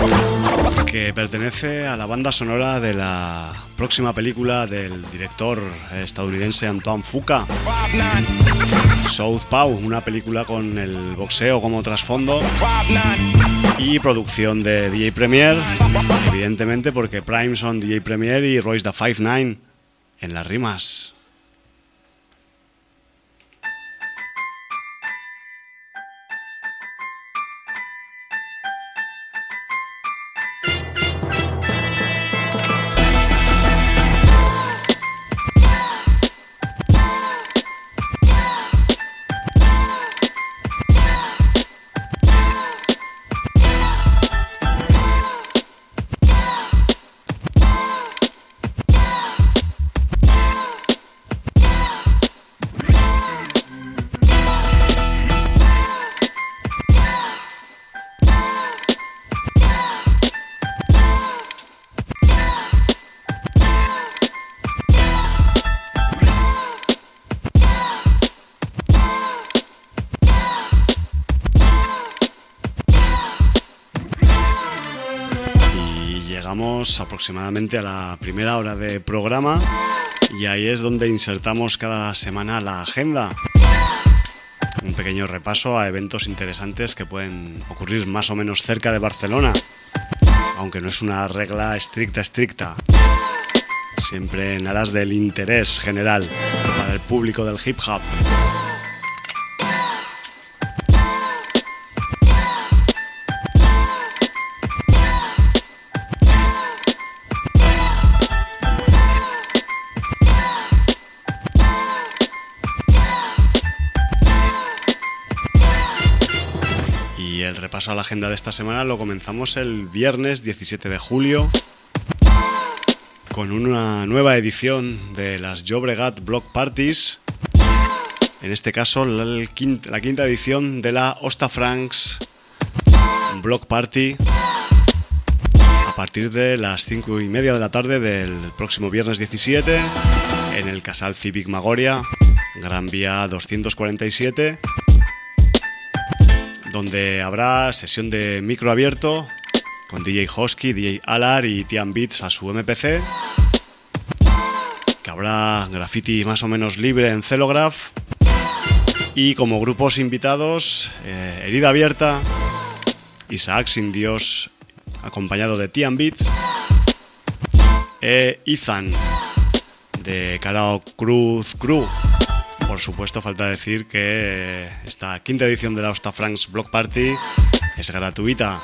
que pertenece a la banda sonora de la próxima película del director estadounidense Antoine Fuqua, Southpaw, una película con el boxeo como trasfondo y producción de DJ Premier, evidentemente porque Prime son DJ Premier y Royce da 5'9" en las rimas. llegamos aproximadamente a la primera hora de programa y ahí es donde insertamos cada semana la agenda. Un pequeño repaso a eventos interesantes que pueden ocurrir más o menos cerca de Barcelona, aunque no es una regla estricta, siempre en aras del interés general para el público del hip hop. El repaso a la agenda de esta semana lo comenzamos el viernes 17 de julio con una nueva edición de las Llobregat Block Parties, en este caso la quinta edición de la Hostafrancs Block Party a partir de las 5:30 de la tarde del próximo viernes 17 en el Casal Cívic Magoria, Gran Vía 247, donde habrá sesión de micro abierto con DJ Hosky, DJ Alar y Tian Beats a su MPC, que habrá graffiti más o menos libre en Celograph y como grupos invitados Herida Abierta, Isaac Sin Dios acompañado de Tian Beats e Ethan de Carao Cruz Crew. Por supuesto, falta decir que esta quinta edición de la Hostafrancs Block Party es gratuita.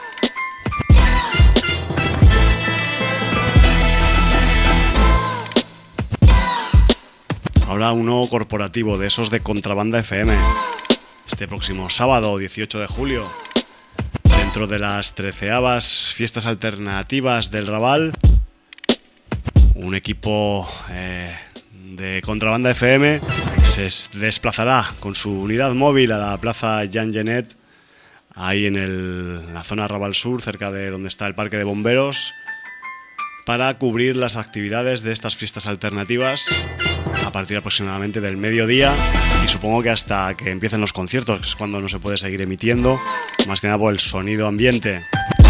Ahora un nuevo corporativo de esos de Contrabanda FM. Este próximo sábado 18 de julio, dentro de las 13avas fiestas alternativas del Raval, un equipo de Contrabanda FM se desplazará con su unidad móvil a la plaza Jean Genet, ahí en la zona Raval Sur, cerca de donde está el parque de bomberos, para cubrir las actividades de estas fiestas alternativas a partir aproximadamente del mediodía y supongo que hasta que empiecen los conciertos, que es cuando no se puede seguir emitiendo, más que nada por el sonido ambiente.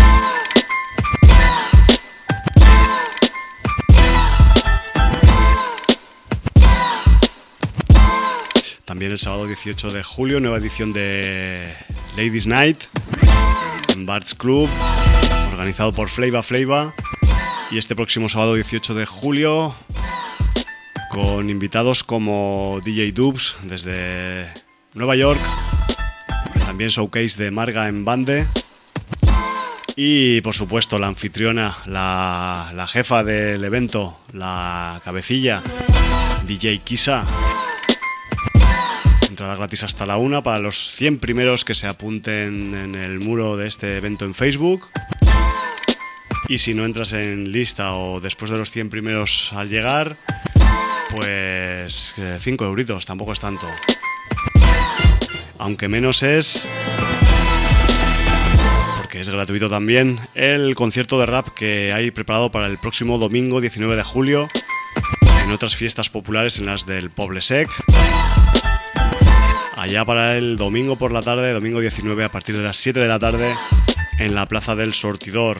También el sábado 18 de julio, nueva edición de Ladies Night en Bart's Club, organizado por Flava Flava. Y este próximo sábado 18 de julio, con invitados como DJ Dubs desde Nueva York, también showcase de Marga en Bande y por supuesto la anfitriona, la jefa del evento, la cabecilla, DJ Kisa. Entrada gratis hasta la 1 para los 100 primeros que se apunten en el muro de este evento en Facebook. Y si no entras en lista o después de los 100 primeros al llegar, pues 5 euritos, tampoco es tanto. Aunque menos es, porque es gratuito también, el concierto de rap que hay preparado para el próximo domingo 19 de julio en otras fiestas populares en las del Poble Sec. Allá para el domingo por la tarde, domingo 19 a partir de las 7 de la tarde en la Plaza del Sortidor.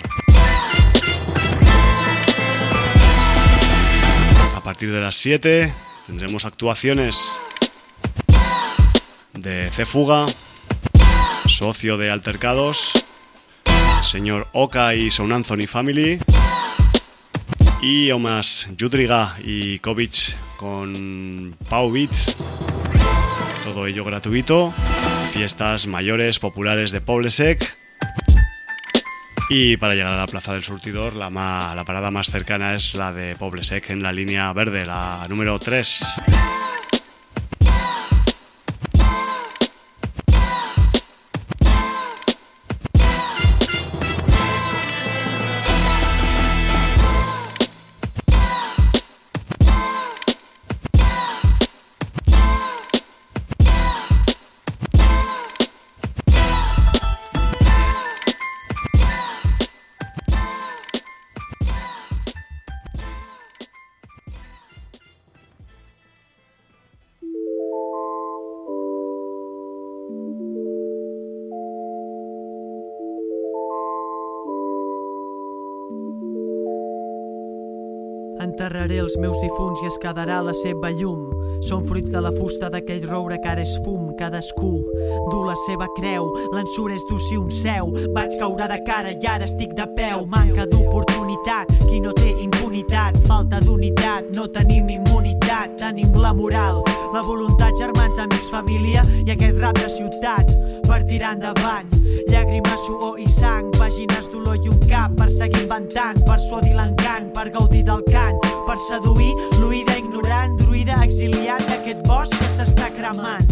A partir de las 7 tendremos actuaciones de C. Fuga, socio de Altercados, señor Oka y Son Anthony Family, y Omas Yudriga y Kovic con Pau Beats. Todo ello gratuito, fiestas mayores populares de Poble Sec. Y para llegar a la Plaza del Surtidor, la parada más cercana es la de Poble Sec en la línea verde, la número 3. Enterraré els meus difunts i es quedarà la seva llum. Són fruits de la fusta d'aquell roure que ara és fum. Cadascú du la seva creu, l'ensura és dur si un seu. Vaig caure de cara i ara estic de peu. Manca d'oportunitat, qui no té impunitat. Falta d'unitat, no tenim immunitat. Tenim la moral, la voluntat, germans, amics, família i aquest rap de ciutat per tirar endavant. Llàgrimes, suor i sang, pàgines, dolor i un cap per seguir inventant, per suadir l'encant, per gaudir del cant, per seduir l'oïda ignorant, druida exiliat d'aquest bosc que s'està cremant.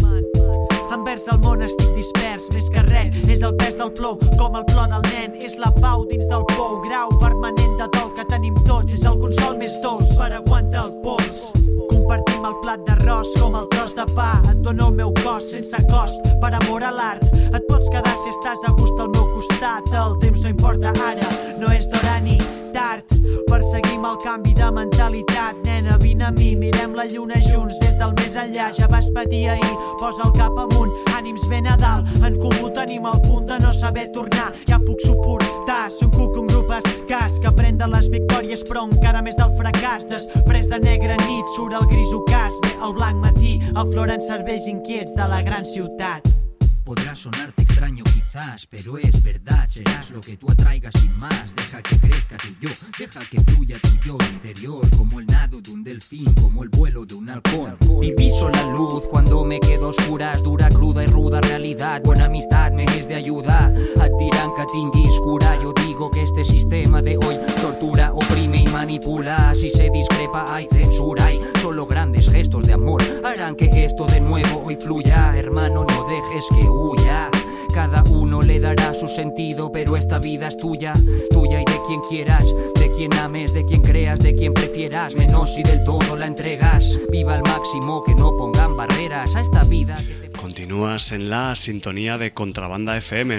Envers el món estic dispers, més que res és el pes del plom, com el plor del nen és la pau dins del pou, grau permanent de dol que tenim tots, és el consol més dolç per aguantar el pols. Compartim el plat d'arròs com el tros de pa, et dono el meu cos sense cost per amor a l'art. Et pots quedar si estàs a gust al meu costat, el temps no importa ara, no és d'hora ni tard. Perseguim el canvi de mentalitat, nena, vine a mi, mirem la lluna junts des del més enllà. Ja vas patir ahir, posa el cap amunt, ànims ben a dalt, en comú tenim el punt de no saber tornar. Ja puc suportar, si un cuc, un grup escàs que pren de les victòries però encara més del fracàs. Després de negra nit surt el gris ocàs, ve el blanc matí, afloren cervells inquiets de la gran ciutat. Podrá sonarte extraño quizás, pero es verdad, serás lo que tú atraigas sin más. Deja que crezca tu yo, deja que fluya tu yo interior, como el nado de un delfín, como el vuelo de un halcón. Diviso la luz cuando me quedo oscuras, dura, cruda y ruda realidad, buena amistad me es de ayuda. Et diran que tinguis cura, yo digo que este sistema de hoy tortura, oprime y manipula. Si se discrepa hay censura y solo grandes gestos de amor harán que esto de nuevo hoy fluya. Hermano, no dejes que huya. Cada uno le dará su sentido, pero esta vida es tuya, tuya y de quien quieras, de quien ames, de quien creas, de quien prefieras, menos si del todo la entregas. Viva al máximo, que no pongan barreras a esta vida. Continúas en la sintonía de Contrabanda FM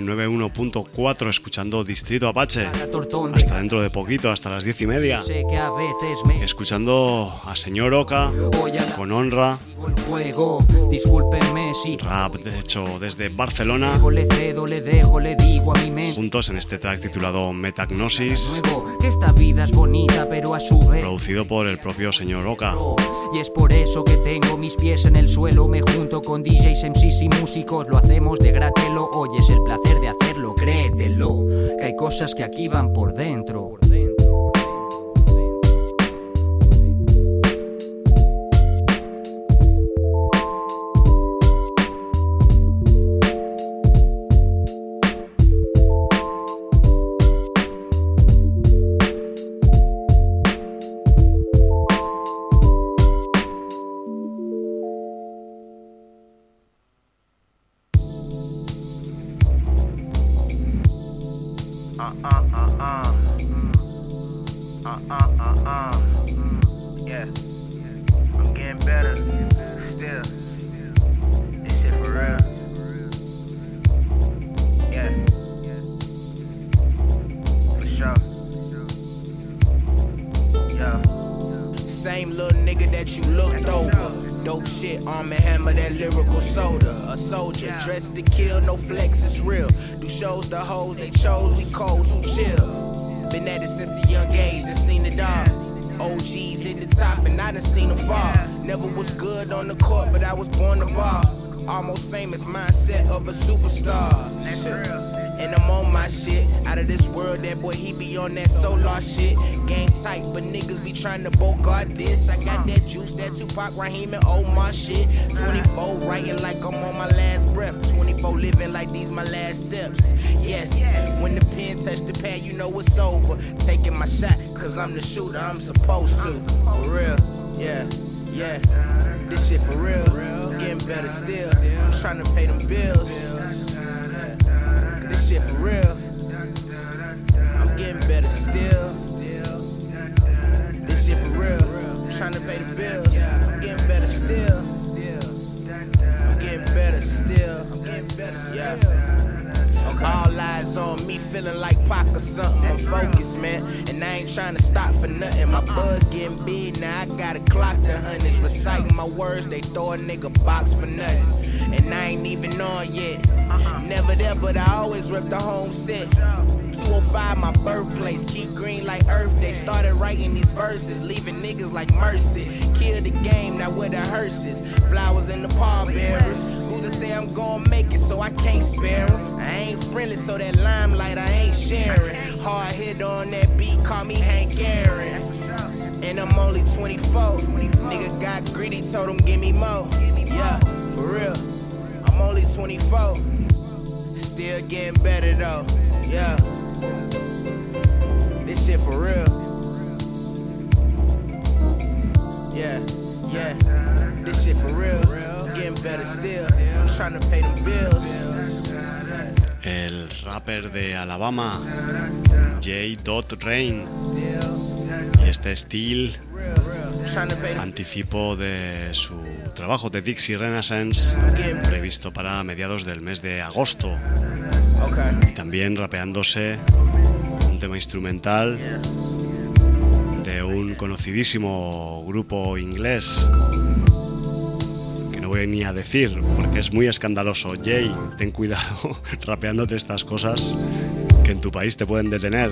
91.4 escuchando Distrito Apache. Hasta dentro de poquito, hasta las 10:30. Escuchando a Señor Oka con Honra. Rap, de hecho, desde Barcelona. Juntos en este track titulado Metagnosis. Producido por el propio Señor Oka. Y es por eso que tengo mis pies en el suelo, me junto con DJs, MCs y músicos, lo hacemos de gratelo, hoy es el placer de hacerlo, créetelo, que hay cosas que aquí van por dentro. Yeah, I'm getting better still. This shit for real. Yeah, for sure. Yeah. Same little nigga that you looked over. Dope shit, Arm & Hammer, that lyrical soda. A soldier, dressed to kill, no flex, it's real. Do shows the hoes they chose, we cold, so chill. Been at it since a young age, just seen it all. OGs hit the top and I done seen them fall. Never was good on the court, but I was born to ball. Almost famous mindset of a superstar. Shit. And I'm on my shit. Out of this world, that boy, he be on that solar shit. Game tight, but niggas be trying to bogart this. I got that juice, that Tupac, Raheem, and Omar shit. 24 writing like I'm on my last breath. 24 living like these my last steps. Yes, when the pen touch the pad, you know it's over. Taking my shot, cause I'm the shooter, I'm supposed to. For real, yeah, yeah. This shit for real, getting better still. I'm trying to pay them bills. This shit for real. I'm getting better still. This shit for real. I'm trying to pay the bills. I'm getting better still. I'm getting better still. Yeah. All eyes on me, feeling like Pac or something. I'm focused, man, and I ain't trying to stop for nothing. My buzz getting big, now I gotta clock the hundreds. Reciting my words, they throw a nigga box for nothing. And I ain't even on yet. Never there, but I always rep the home set. 205, my birthplace, keep green like Earth Day. Started writing these verses, leaving niggas like Mercy. Kill the game, now where the hearses. Flowers in the pallbearers. Who to say I'm gonna make it, so I can't spare 'em. I ain't friendly, so that limelight I ain't sharing. Hard hit on that beat, call me Hank Aaron. And I'm only 24. Nigga got greedy, told him give me more. Yeah, for real. I'm only 24. Still getting better though. Yeah. This shit for real. Yeah, yeah. This shit for real. Getting better still. I'm trying to pay them bills. El rapper de Alabama, J. Rain. Y este Steel, anticipo de su trabajo de Dixie Renaissance, previsto para mediados del mes de agosto. Y también rapeándose un tema instrumental de un conocidísimo grupo inglés, que no voy ni a decir porque es muy escandaloso. Jay, ten cuidado rapeándote estas cosas que en tu país te pueden detener.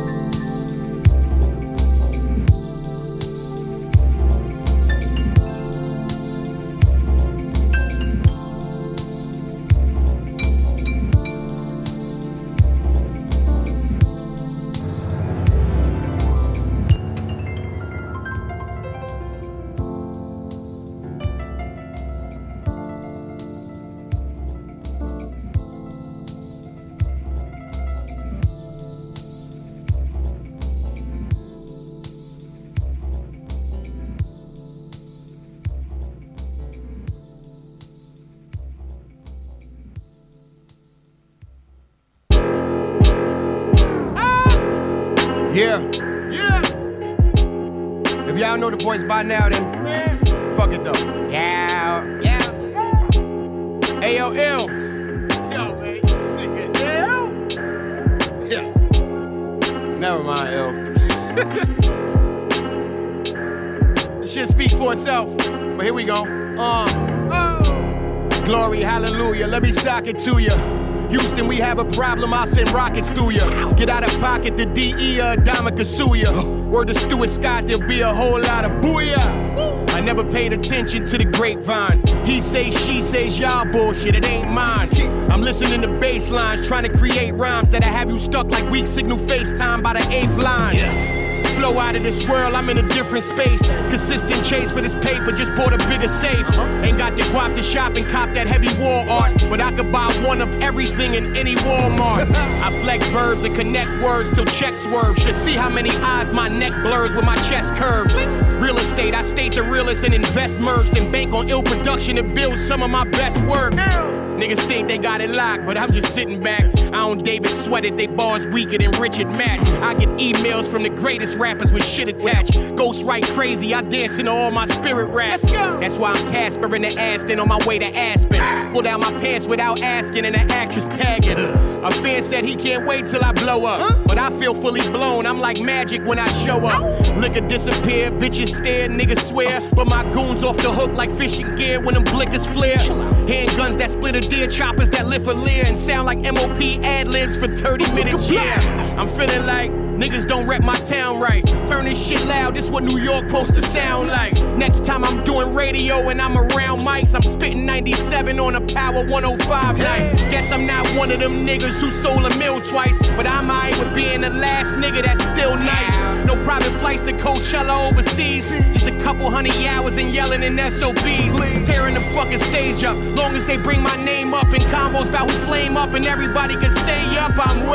Yeah. Yeah. If y'all know the voice by now, then fuck it though. Yeah. Yeah. AOL. Yo, man, you sick of L? Yeah. Never mind, L. This shit speak for itself. But here we go. Glory, hallelujah. Let me shock it to you. Houston, we have a problem, I'll send rockets through ya. Get out of pocket, the DE or Adama sue ya. Word to Stuart Scott, there'll be a whole lot of booyah. I never paid attention to the grapevine. He says, she says, y'all bullshit, it ain't mine. I'm listening to bass lines, trying to create rhymes that'll have you stuck like weak signal FaceTime by the 8th line. Flow out of this world, I'm in a different space. Consistent chase for this paper, just bought a bigger safe. Ain't got the guap to shop and cop that heavy war art, but I could buy one of everything in any Walmart. I flex verbs and connect words till checks swerve. Should see how many eyes my neck blurs with my chest curves. Real estate, I state the realest and invest merged and bank on ill production to build some of my best work. Niggas think they got it locked, but I'm just sitting back. I don't David Sweat it, they bars weaker than Richard Match. I get emails from the greatest rappers with shit attached. Ghost right crazy, I dance into all my spirit raps. That's why I'm Casper in the Aston on my way to Aspen. Pull down my pants without asking and the actress tagging. A fan said he can't wait till I blow up, but I feel fully blown, I'm like magic when I show up. Liquor disappear, bitches stare, niggas swear, but my goons off the hook like fishing gear when them blickers flare. Handguns that split a deer, choppers that lift a leer and sound like MOP ad-libs for 30 minutes, yeah. I'm feeling like niggas don't rep my town right. Turn this shit loud, this what New York supposed to sound like. Next time I'm doing radio and I'm around mics, I'm spitting 97 on a Power 105 night. Guess I'm not one of them niggas who sold a meal twice, but I'm alright with being the last nigga that's still nice. No private flights to Coachella overseas, just a couple hundred hours and yelling in SOBs. Tearing the fucking stage up, long as they bring my name up in combos about who flame up and everybody can say up, I'm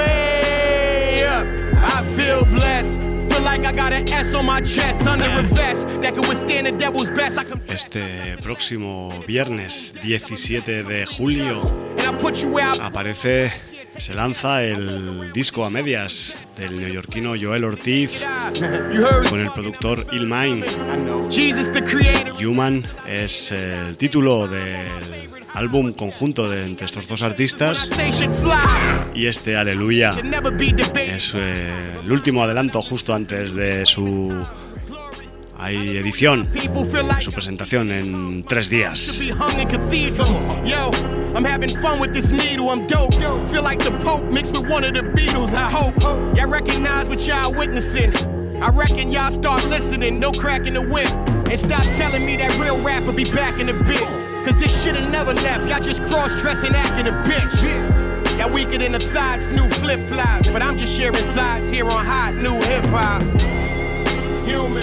way up. I feel blessed. Feel like I got an S on my chest under a vest that can withstand the devil's best. Este próximo viernes 17 de julio aparece, se lanza el disco a medias del neoyorquino Joel Ortiz con el productor Illmind. Human es el título del álbum conjunto de entre estos dos artistas, y este Aleluya es el último adelanto justo antes de su hay edición de su presentación en 3 días. Yo, I'm having fun with this needle, I'm dope. Feel like the Pope mixed with one of the Beatles, I hope. Y'all recognize what y'all witnessing. I reckon y'all start listening, no cracking the whip. And stop telling me that real rap will be back in a bit. Cause this shit'll never left, y'all just cross-dressing acting a bitch. Y'all weaker than the thoughts, new flip-flops. But I'm just sharing thoughts here on hot new hip-hop. Human.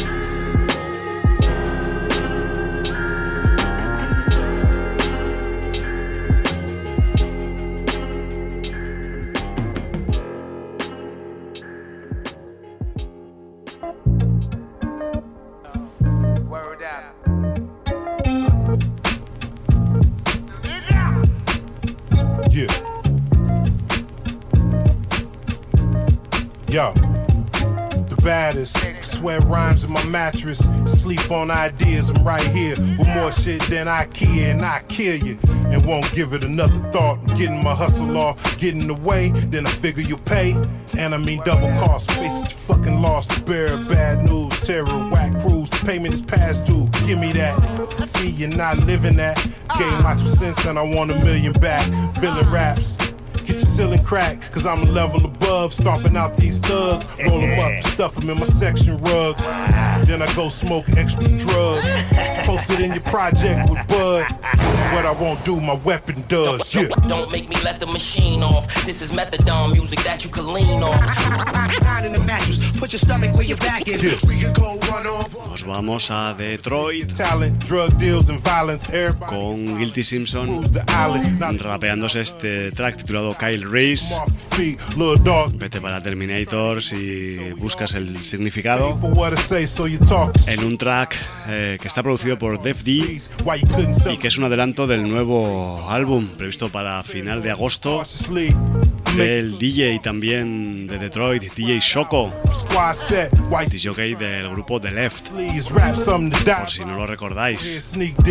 Yo, the baddest, sweat rhymes in my mattress, sleep on ideas, I'm right here with more shit than IKEA, and I kill you and won't give it another thought. I'm getting my hustle off, getting away, then I figure you'll pay, and I mean double cost, face it, you fucking lost, the bear, bad news, terror, whack crews, the payment is past due, give me that, see you're not living that, gave my 2 cents and I want $1 million back, villain raps. Get your ceiling crack, cause I'm a level above. Stomping out these thugs, roll them up, stuff them in my section rug. Then I go smoke extra drugs. Post it in your project with Bud. What I won't do, my weapon does. Yeah. Don't make me let the machine off. This is methadone music that you can lean on. In the mattress, put your stomach where your back is. We can go run on. Nos vamos a Detroit Talent, drug deals and violence. con Guilty Simpson rapeándose este track titulado Kyle Reese. Vete para Terminator si buscas el significado. En un track que está producido por Def D y que es un adelanto del nuevo álbum previsto para final de agosto del DJ y también de Detroit, DJ Shoko, disjockey del grupo The Left, por si no lo recordáis.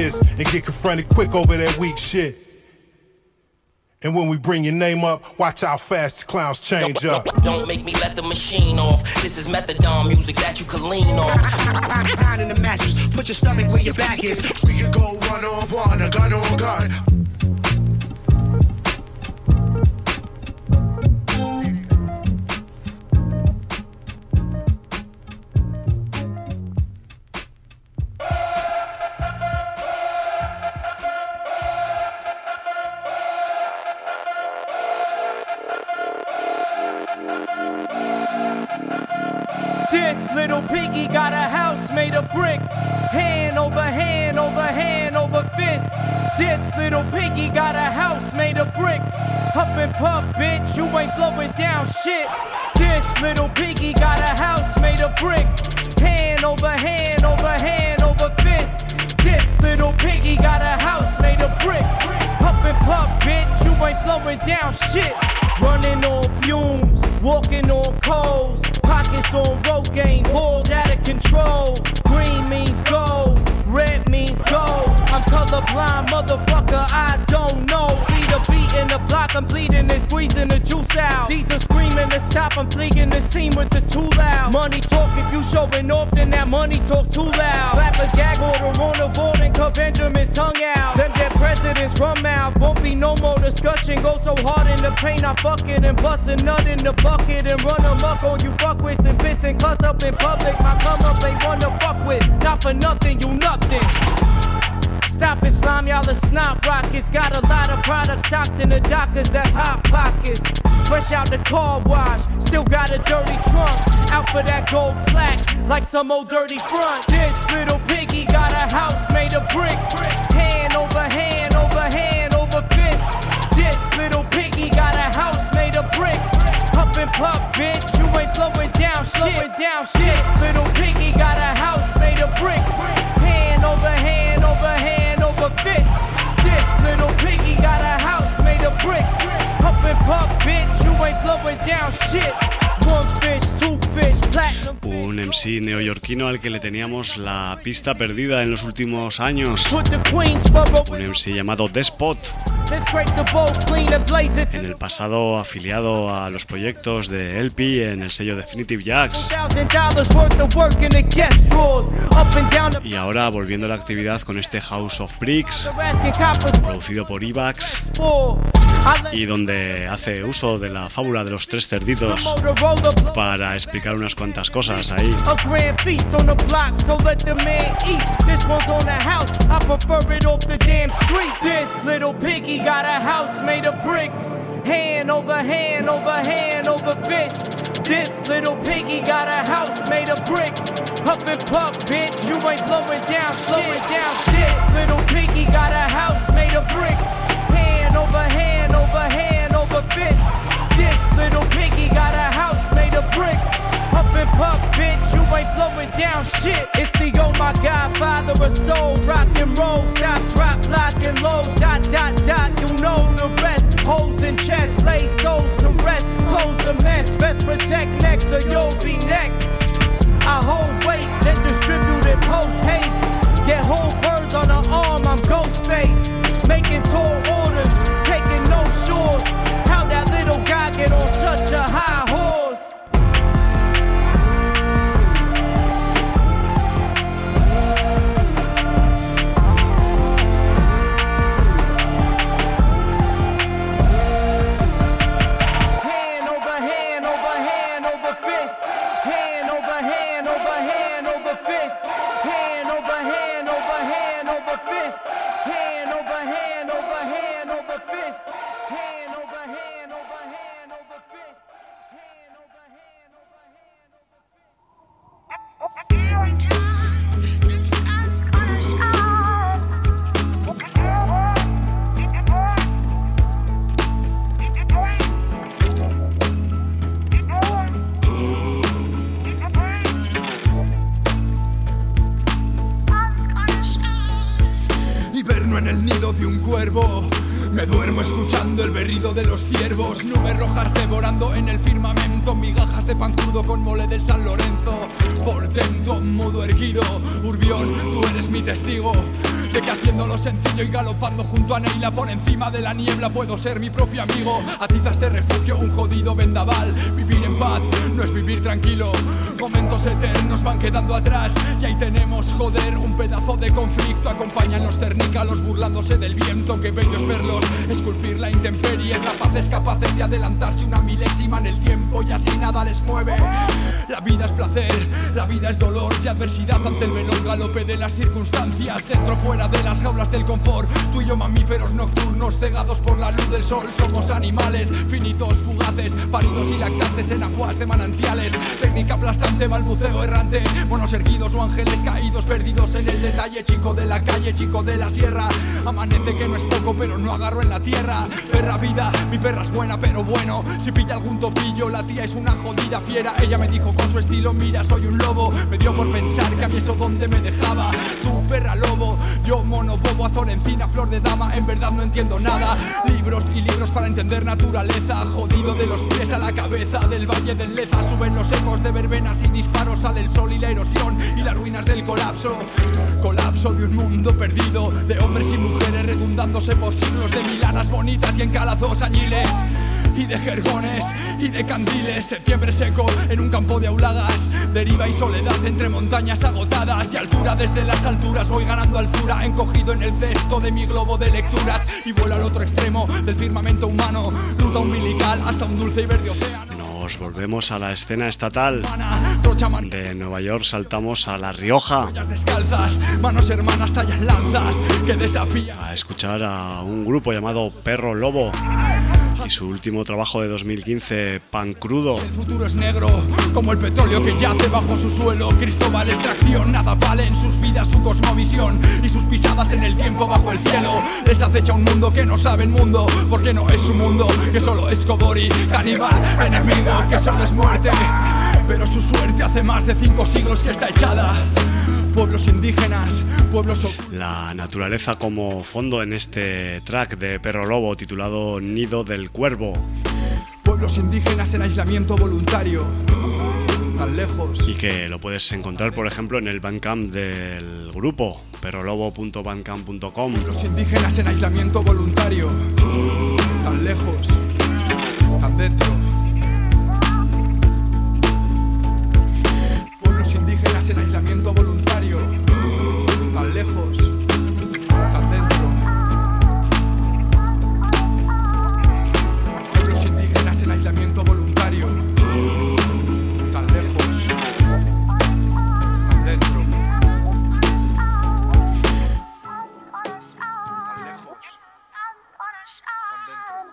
And when we bring your name up, watch how fast the clowns change up. Don't make me let the machine off. This is methadone music that you can lean on. In the mattress, put your stomach where your back is. We can go one on one, a gun on gun. This little piggy got a house made of bricks. Hand over hand over hand over fist. This little piggy got a house made of bricks. Up and puff, bitch, you ain't blowing down shit. This little piggy got a house made of bricks. Hand over hand over hand over fist. This little piggy got a house made of bricks. Up and puff, bitch, you ain't blowing down shit. Running on fumes, walking on coals. Pockets on Rogaine, boiled out of control. Green means gold, red means gold. I'm colorblind, motherfucker, I don't know. Feet are beating the block, I'm bleeding and squeezing the juice out. These are screaming to stop, I'm fleeing the scene with the too loud. Money talk, if you showing off, then that money talk too loud. Slap a gag order on the board and cut Benjamin's tongue out. Them dead presidents run out, won't be no more discussion. Go so hard in the paint, I fuck it and bust a nut in the bucket and run amok on you fuckwits and piss and cuss up in public. My come up ain't one to fuck with, not for nothing, you nothing. Stop it, slime, y'all are snot rockets. Got a lot of products stocked in the dockers, that's hot pockets. Fresh out the car wash, still got a dirty trunk. Out for that gold plaque, like some old dirty front. This little piggy got a house made of brick. Hand over hand over hand over fist. This little piggy got a house made of bricks. Up and puff, bitch, you ain't blowing down shit. This little piggy got a house made of bricks. Hand over hand over hand over fist. This little piggy got a house made of bricks. Up and puff, bitch, you ain't blowing down shit. One fish, two fish, platinum. Un MC neoyorquino al que le teníamos la pista perdida en los últimos años. Un MC llamado Despot. En el pasado afiliado a los proyectos de LP en el sello Definitive Jax. Y ahora volviendo a la actividad con este House of Bricks, producido por Evax, y donde hace uso de la fábula de los tres cerditos para explicar unas cuantas cosas ahí. Hand over hand over hand over fist. This little piggy got a house made of bricks. Huff and puff, bitch, you ain't blowing down shit. This little piggy got a house made of bricks. Hand over hand over hand over fist. This little piggy got a house made of bricks. Huff and puff, bitch, you ain't blowing down shit. It's the oh my god, father of soul, rock and roll, stop, drop, lock and load, dot, dot, dot, you know the rest. Holes in chest, lay souls to rest, close the mess, best protect next or you'll be next. I hold weight, then distribute it post haste. Get whole birds on the arm, I'm ghost face. Making tall orders, taking no shorts. How that little guy get on such a high horse? En el nido de un cuervo me duermo escuchando el berrido de los ciervos. Nubes rojas devorando en el firmamento, migajas de pan crudo con mole del San Lorenzo. Portento, mudo erguido, Urbión, tú eres mi testigo de que haciéndolo sencillo y galopando junto a Neila por encima de la niebla puedo ser mi propio amigo. Atizas de refugio un jodido vendaval. Vivir en paz no es vivir tranquilo. Momentos eternos van quedando atrás y ahí tenemos, joder, un pedazo de conflicto. Acompañan los cernícalos burlándose del viento. Qué bello es verlos esculpir la intemperie. Rapaces capaces de adelantarse una milésima en el tiempo y así nada les mueve. La vida es placer, la vida es dolor y adversidad ante el veloz galope de las circunstancias. Dentro fuera de las jaulas del confort, tú y yo mamíferos nocturnos cegados por la luz del sol. Somos animales finitos, fugaces, paridos y lactantes en aguas de manantiales. Técnica aplastante, balbuceo errante, monos erguidos o ángeles caídos perdidos en el detalle. Chico de la calle, chico de la sierra, amanece que no es poco pero no agarro en la tierra. Perra vida, mi perra es buena pero bueno, si pilla algún topillo la tía es una jodida fiera. Ella me dijo con su estilo, mira soy un lobo, me dio por pensar que a mí eso donde me dejaba. Tú perra lobo, yo mono bobo, azor encina, flor de dama, en verdad no entiendo nada. Libros y libros para entender naturaleza, jodido de los pies a la cabeza. Del valle del Leza suben los ecos de verbenas y disparos, sale el sol y la erosión y las ruinas del colapso. Colapso de un mundo perdido, de hombres y mujeres redundándose por siglos, de milanas bonitas y encalazos añiles, y de jergones y de candiles. Septiembre seco en un campo de aulagas, deriva y soledad entre montañas agotadas. Y altura desde las alturas voy ganando altura, encogido en el cesto de mi globo de lecturas. Y vuelo al otro extremo del firmamento humano, ruta umbilical hasta un dulce y verde océano. Nos volvemos a la escena estatal de Nueva York, saltamos a La Rioja descalzas, manos hermanas tallan lanzas que desafían a escuchar a un grupo llamado Perro Lobo y su último trabajo de 2015, Pan Crudo. El futuro es negro, como el petróleo que yace bajo su suelo. Cristóbal extracción, nada vale en sus vidas su cosmovisión y sus pisadas en el tiempo bajo el cielo. Les acecha un mundo que no sabe el mundo, porque no es su mundo, que solo es Kobori, caníbal, enemigo, que solo es muerte. Pero su suerte hace más de 5 siglos que está echada. Pueblos indígenas, pueblos... La naturaleza como fondo en este track de Perro Lobo titulado Nido del Cuervo. Pueblos indígenas en aislamiento voluntario. tan lejos. Y que lo puedes encontrar, por ejemplo, en el Bandcamp del grupo, perrolobo.bandcamp.com. Los indígenas en aislamiento voluntario, tan lejos, tan dentro. Pueblos indígenas en aislamiento voluntario, tan lejos, tan dentro. Pueblos indígenas en aislamiento voluntario, tan lejos, tan dentro. Tan lejos, tan dentro.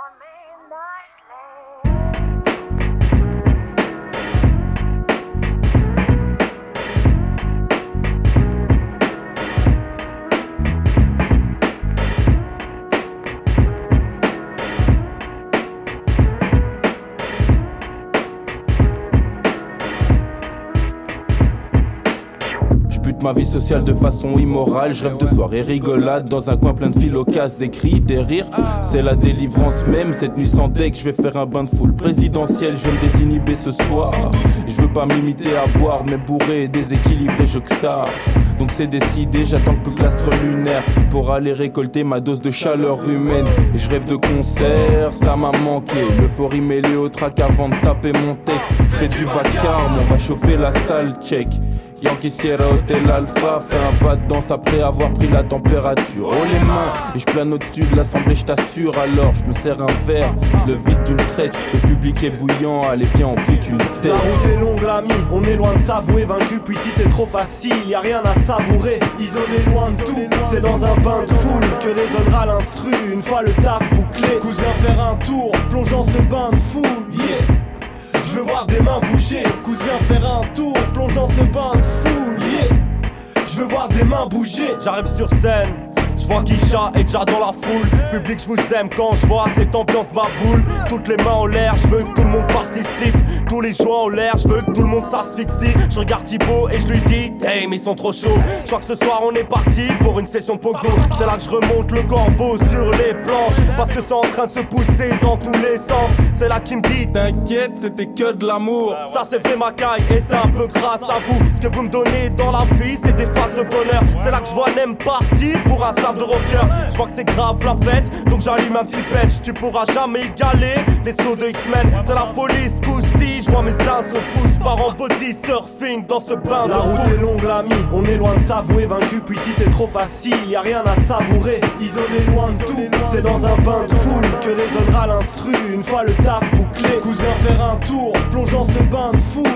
Ma vie sociale de façon immorale. Je rêve de soirées rigolades dans un coin plein de philocasses, des cris, des rires. C'est la délivrance même. Cette nuit sans deck, je vais faire un bain de foule présidentiel. Je vais me désinhiber ce soir. Je veux pas m'imiter à boire, mais bourré et déséquilibré, je que ça. Donc c'est décidé, j'attends le plastre lunaire pour aller récolter ma dose de chaleur humaine. Et je rêve de concert, ça m'a manqué. L'euphorie mêlée au trac avant de taper mon texte. Fais du vacarme, on va chauffer la salle, check. Yankee Sierra Hotel Alpha, fais un pas de danse après avoir pris la température. Oh les mains, et je plane au-dessus de l'assemblée, je t'assure. Alors je me sers un verre, le vide d'une traite. Le public est bouillant, allez viens on pique une tête. La route est longue l'ami, on est loin de s'avouer vaincu. Puis si c'est trop facile, y a rien à savourer. Isolé loin de tout, c'est dans un bain de foule que résonnera l'instru. Une fois le taf bouclé, cousin faire un tour, plonge dans ce bain de foule, yeah. Je veux voir des mains bouger, cousin faire un tour, plonge dans ce bain de foule, yeah. Je veux voir des mains bouger. J'arrive sur scène, je vois Kisha et Ja dans la foule. Public, je vous aime quand je vois cette ambiance ma boule. Toutes les mains en l'air, je veux que tout le monde participe. Tous les joints en l'air, je veux que tout le monde s'asphyxie. Je regarde Thibaut et je lui dis hey mais ils sont trop chauds. Je crois que ce soir on est parti pour une session pogo. C'est là que je remonte le corbeau sur les planches, parce que c'est en train de se pousser dans tous les sens. C'est là qu'il me dit t'inquiète, c'était que de l'amour. Ça c'est vrai ma caille et c'est un peu grâce à vous. Ce que vous me donnez dans la vie c'est des phases de bonheur. C'est là que je vois Nem parti pour un sable de rocker. Je vois que c'est grave la fête, donc j'allume un petit patch. Tu pourras jamais égaler les sauts de X-Men. C'est la folie ce coup-ci. Je vois mes seins se poussent par en body surfing dans ce bain de La route est longue l'ami, on est loin de s'avouer vaincu. Puis si c'est trop facile, y a rien à savourer. Isolé loin de tout, c'est dans un bain de foule que résonnera l'instru. Une fois le taf bouclé, cousin faire un tour, plonge dans ce bain de foule,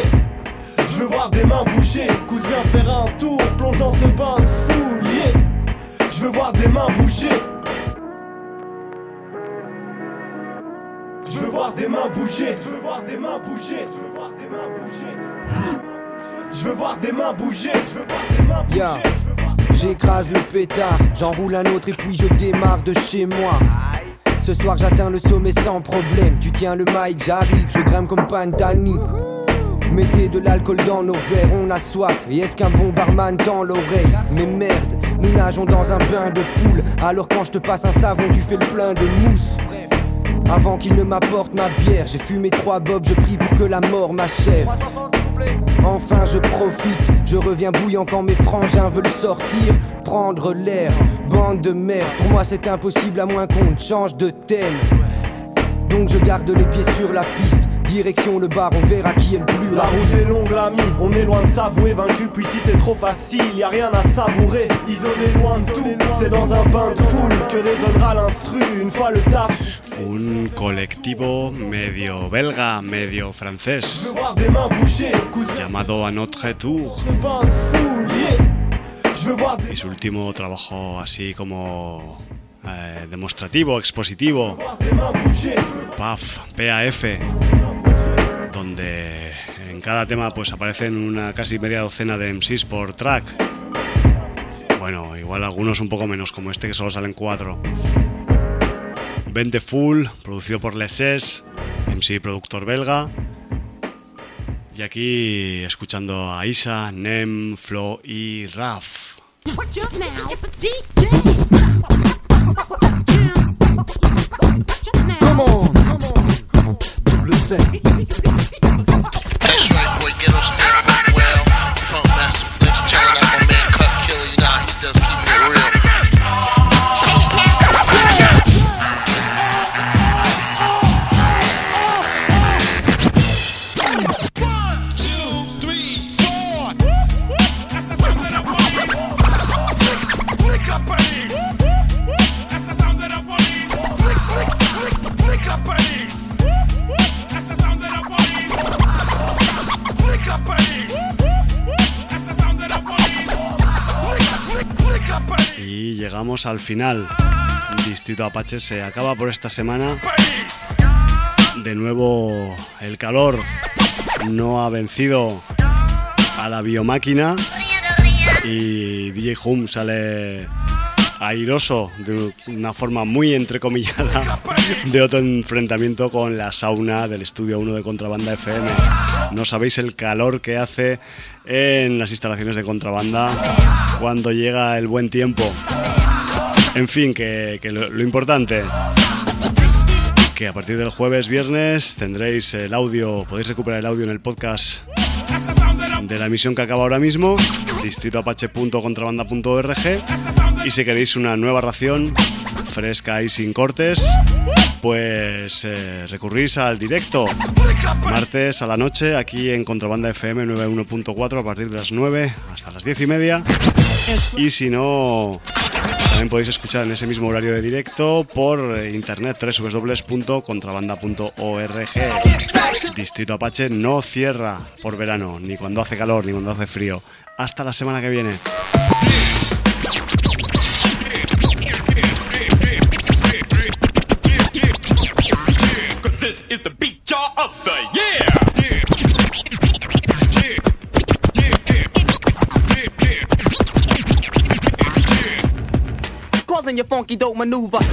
yeah. Je veux voir des mains bouger, cousin faire un tour, plonge dans ce bain de foule, yeah. Je veux voir des mains bouger. Je veux voir des mains bouger, je veux voir des mains bouger, je veux voir des mains bouger. Je veux voir des mains bouger, je veux voir des mains bouger. Yeah. J'écrase le pétard, j'enroule un autre et puis je démarre de chez moi. Ce soir j'atteins le sommet sans problème. Tu tiens le mic, j'arrive, je grimpe comme Pantani. Mettez de l'alcool dans nos verres, on a soif. Et est-ce qu'un bon barman tend l'oreille? Mais merde, nous nageons dans un bain de foule. Alors quand je te passe un savon, tu fais le plein de mousse. Avant qu'il ne m'apporte ma bière, j'ai fumé 3 bobs, je prie pour que la mort m'achève. Enfin je profite, je reviens bouillant quand mes frangins veulent sortir, prendre l'air, bande de merde. Pour moi c'est impossible à moins qu'on ne change de thème. Donc je garde les pieds sur la piste, direction le bar, on verra qui est le plus La route est longue l'ami, on est loin de s'avouer vaincu. Puis si c'est trop facile, y a rien à savourer. Isolé loin de tout, c'est dans un bain de foule que résonnera l'instru. Une fois le taf. Un colectivo medio belga, medio francés, llamado A Notre Tour. Y su último trabajo así como demostrativo, expositivo, PAF, donde en cada tema pues aparecen una casi media docena de MCs por track. Bueno, igual algunos un poco menos, como este que solo salen 4. Vente Full, producido por Leses, MC y productor belga. Y aquí escuchando a Isa, Nem, Flo y Raf. Come on, double Z. Y llegamos al final. Distrito Apache se acaba por esta semana. De nuevo el calor no ha vencido a la biomáquina y DJ Hum sale airoso de una forma muy entrecomillada de otro enfrentamiento con la sauna del estudio 1 de Contrabanda FM. No sabéis el calor que hace en las instalaciones de Contrabanda cuando llega el buen tiempo. En fin, que lo importante, que a partir del jueves, viernes tendréis el audio, podéis recuperar el audio en el podcast de la emisión que acaba ahora mismo, distritoapache.contrabanda.org, y si queréis una nueva ración fresca y sin cortes, pues recurrís al directo martes a la noche aquí en Contrabanda FM 91.4 a partir de las 9 hasta las 10:30, y si no, también podéis escuchar en ese mismo horario de directo por internet www.contrabanda.org. Distrito Apache no cierra por verano, ni cuando hace calor ni cuando hace frío. Hasta la semana que viene. Causing your funky dope maneuver.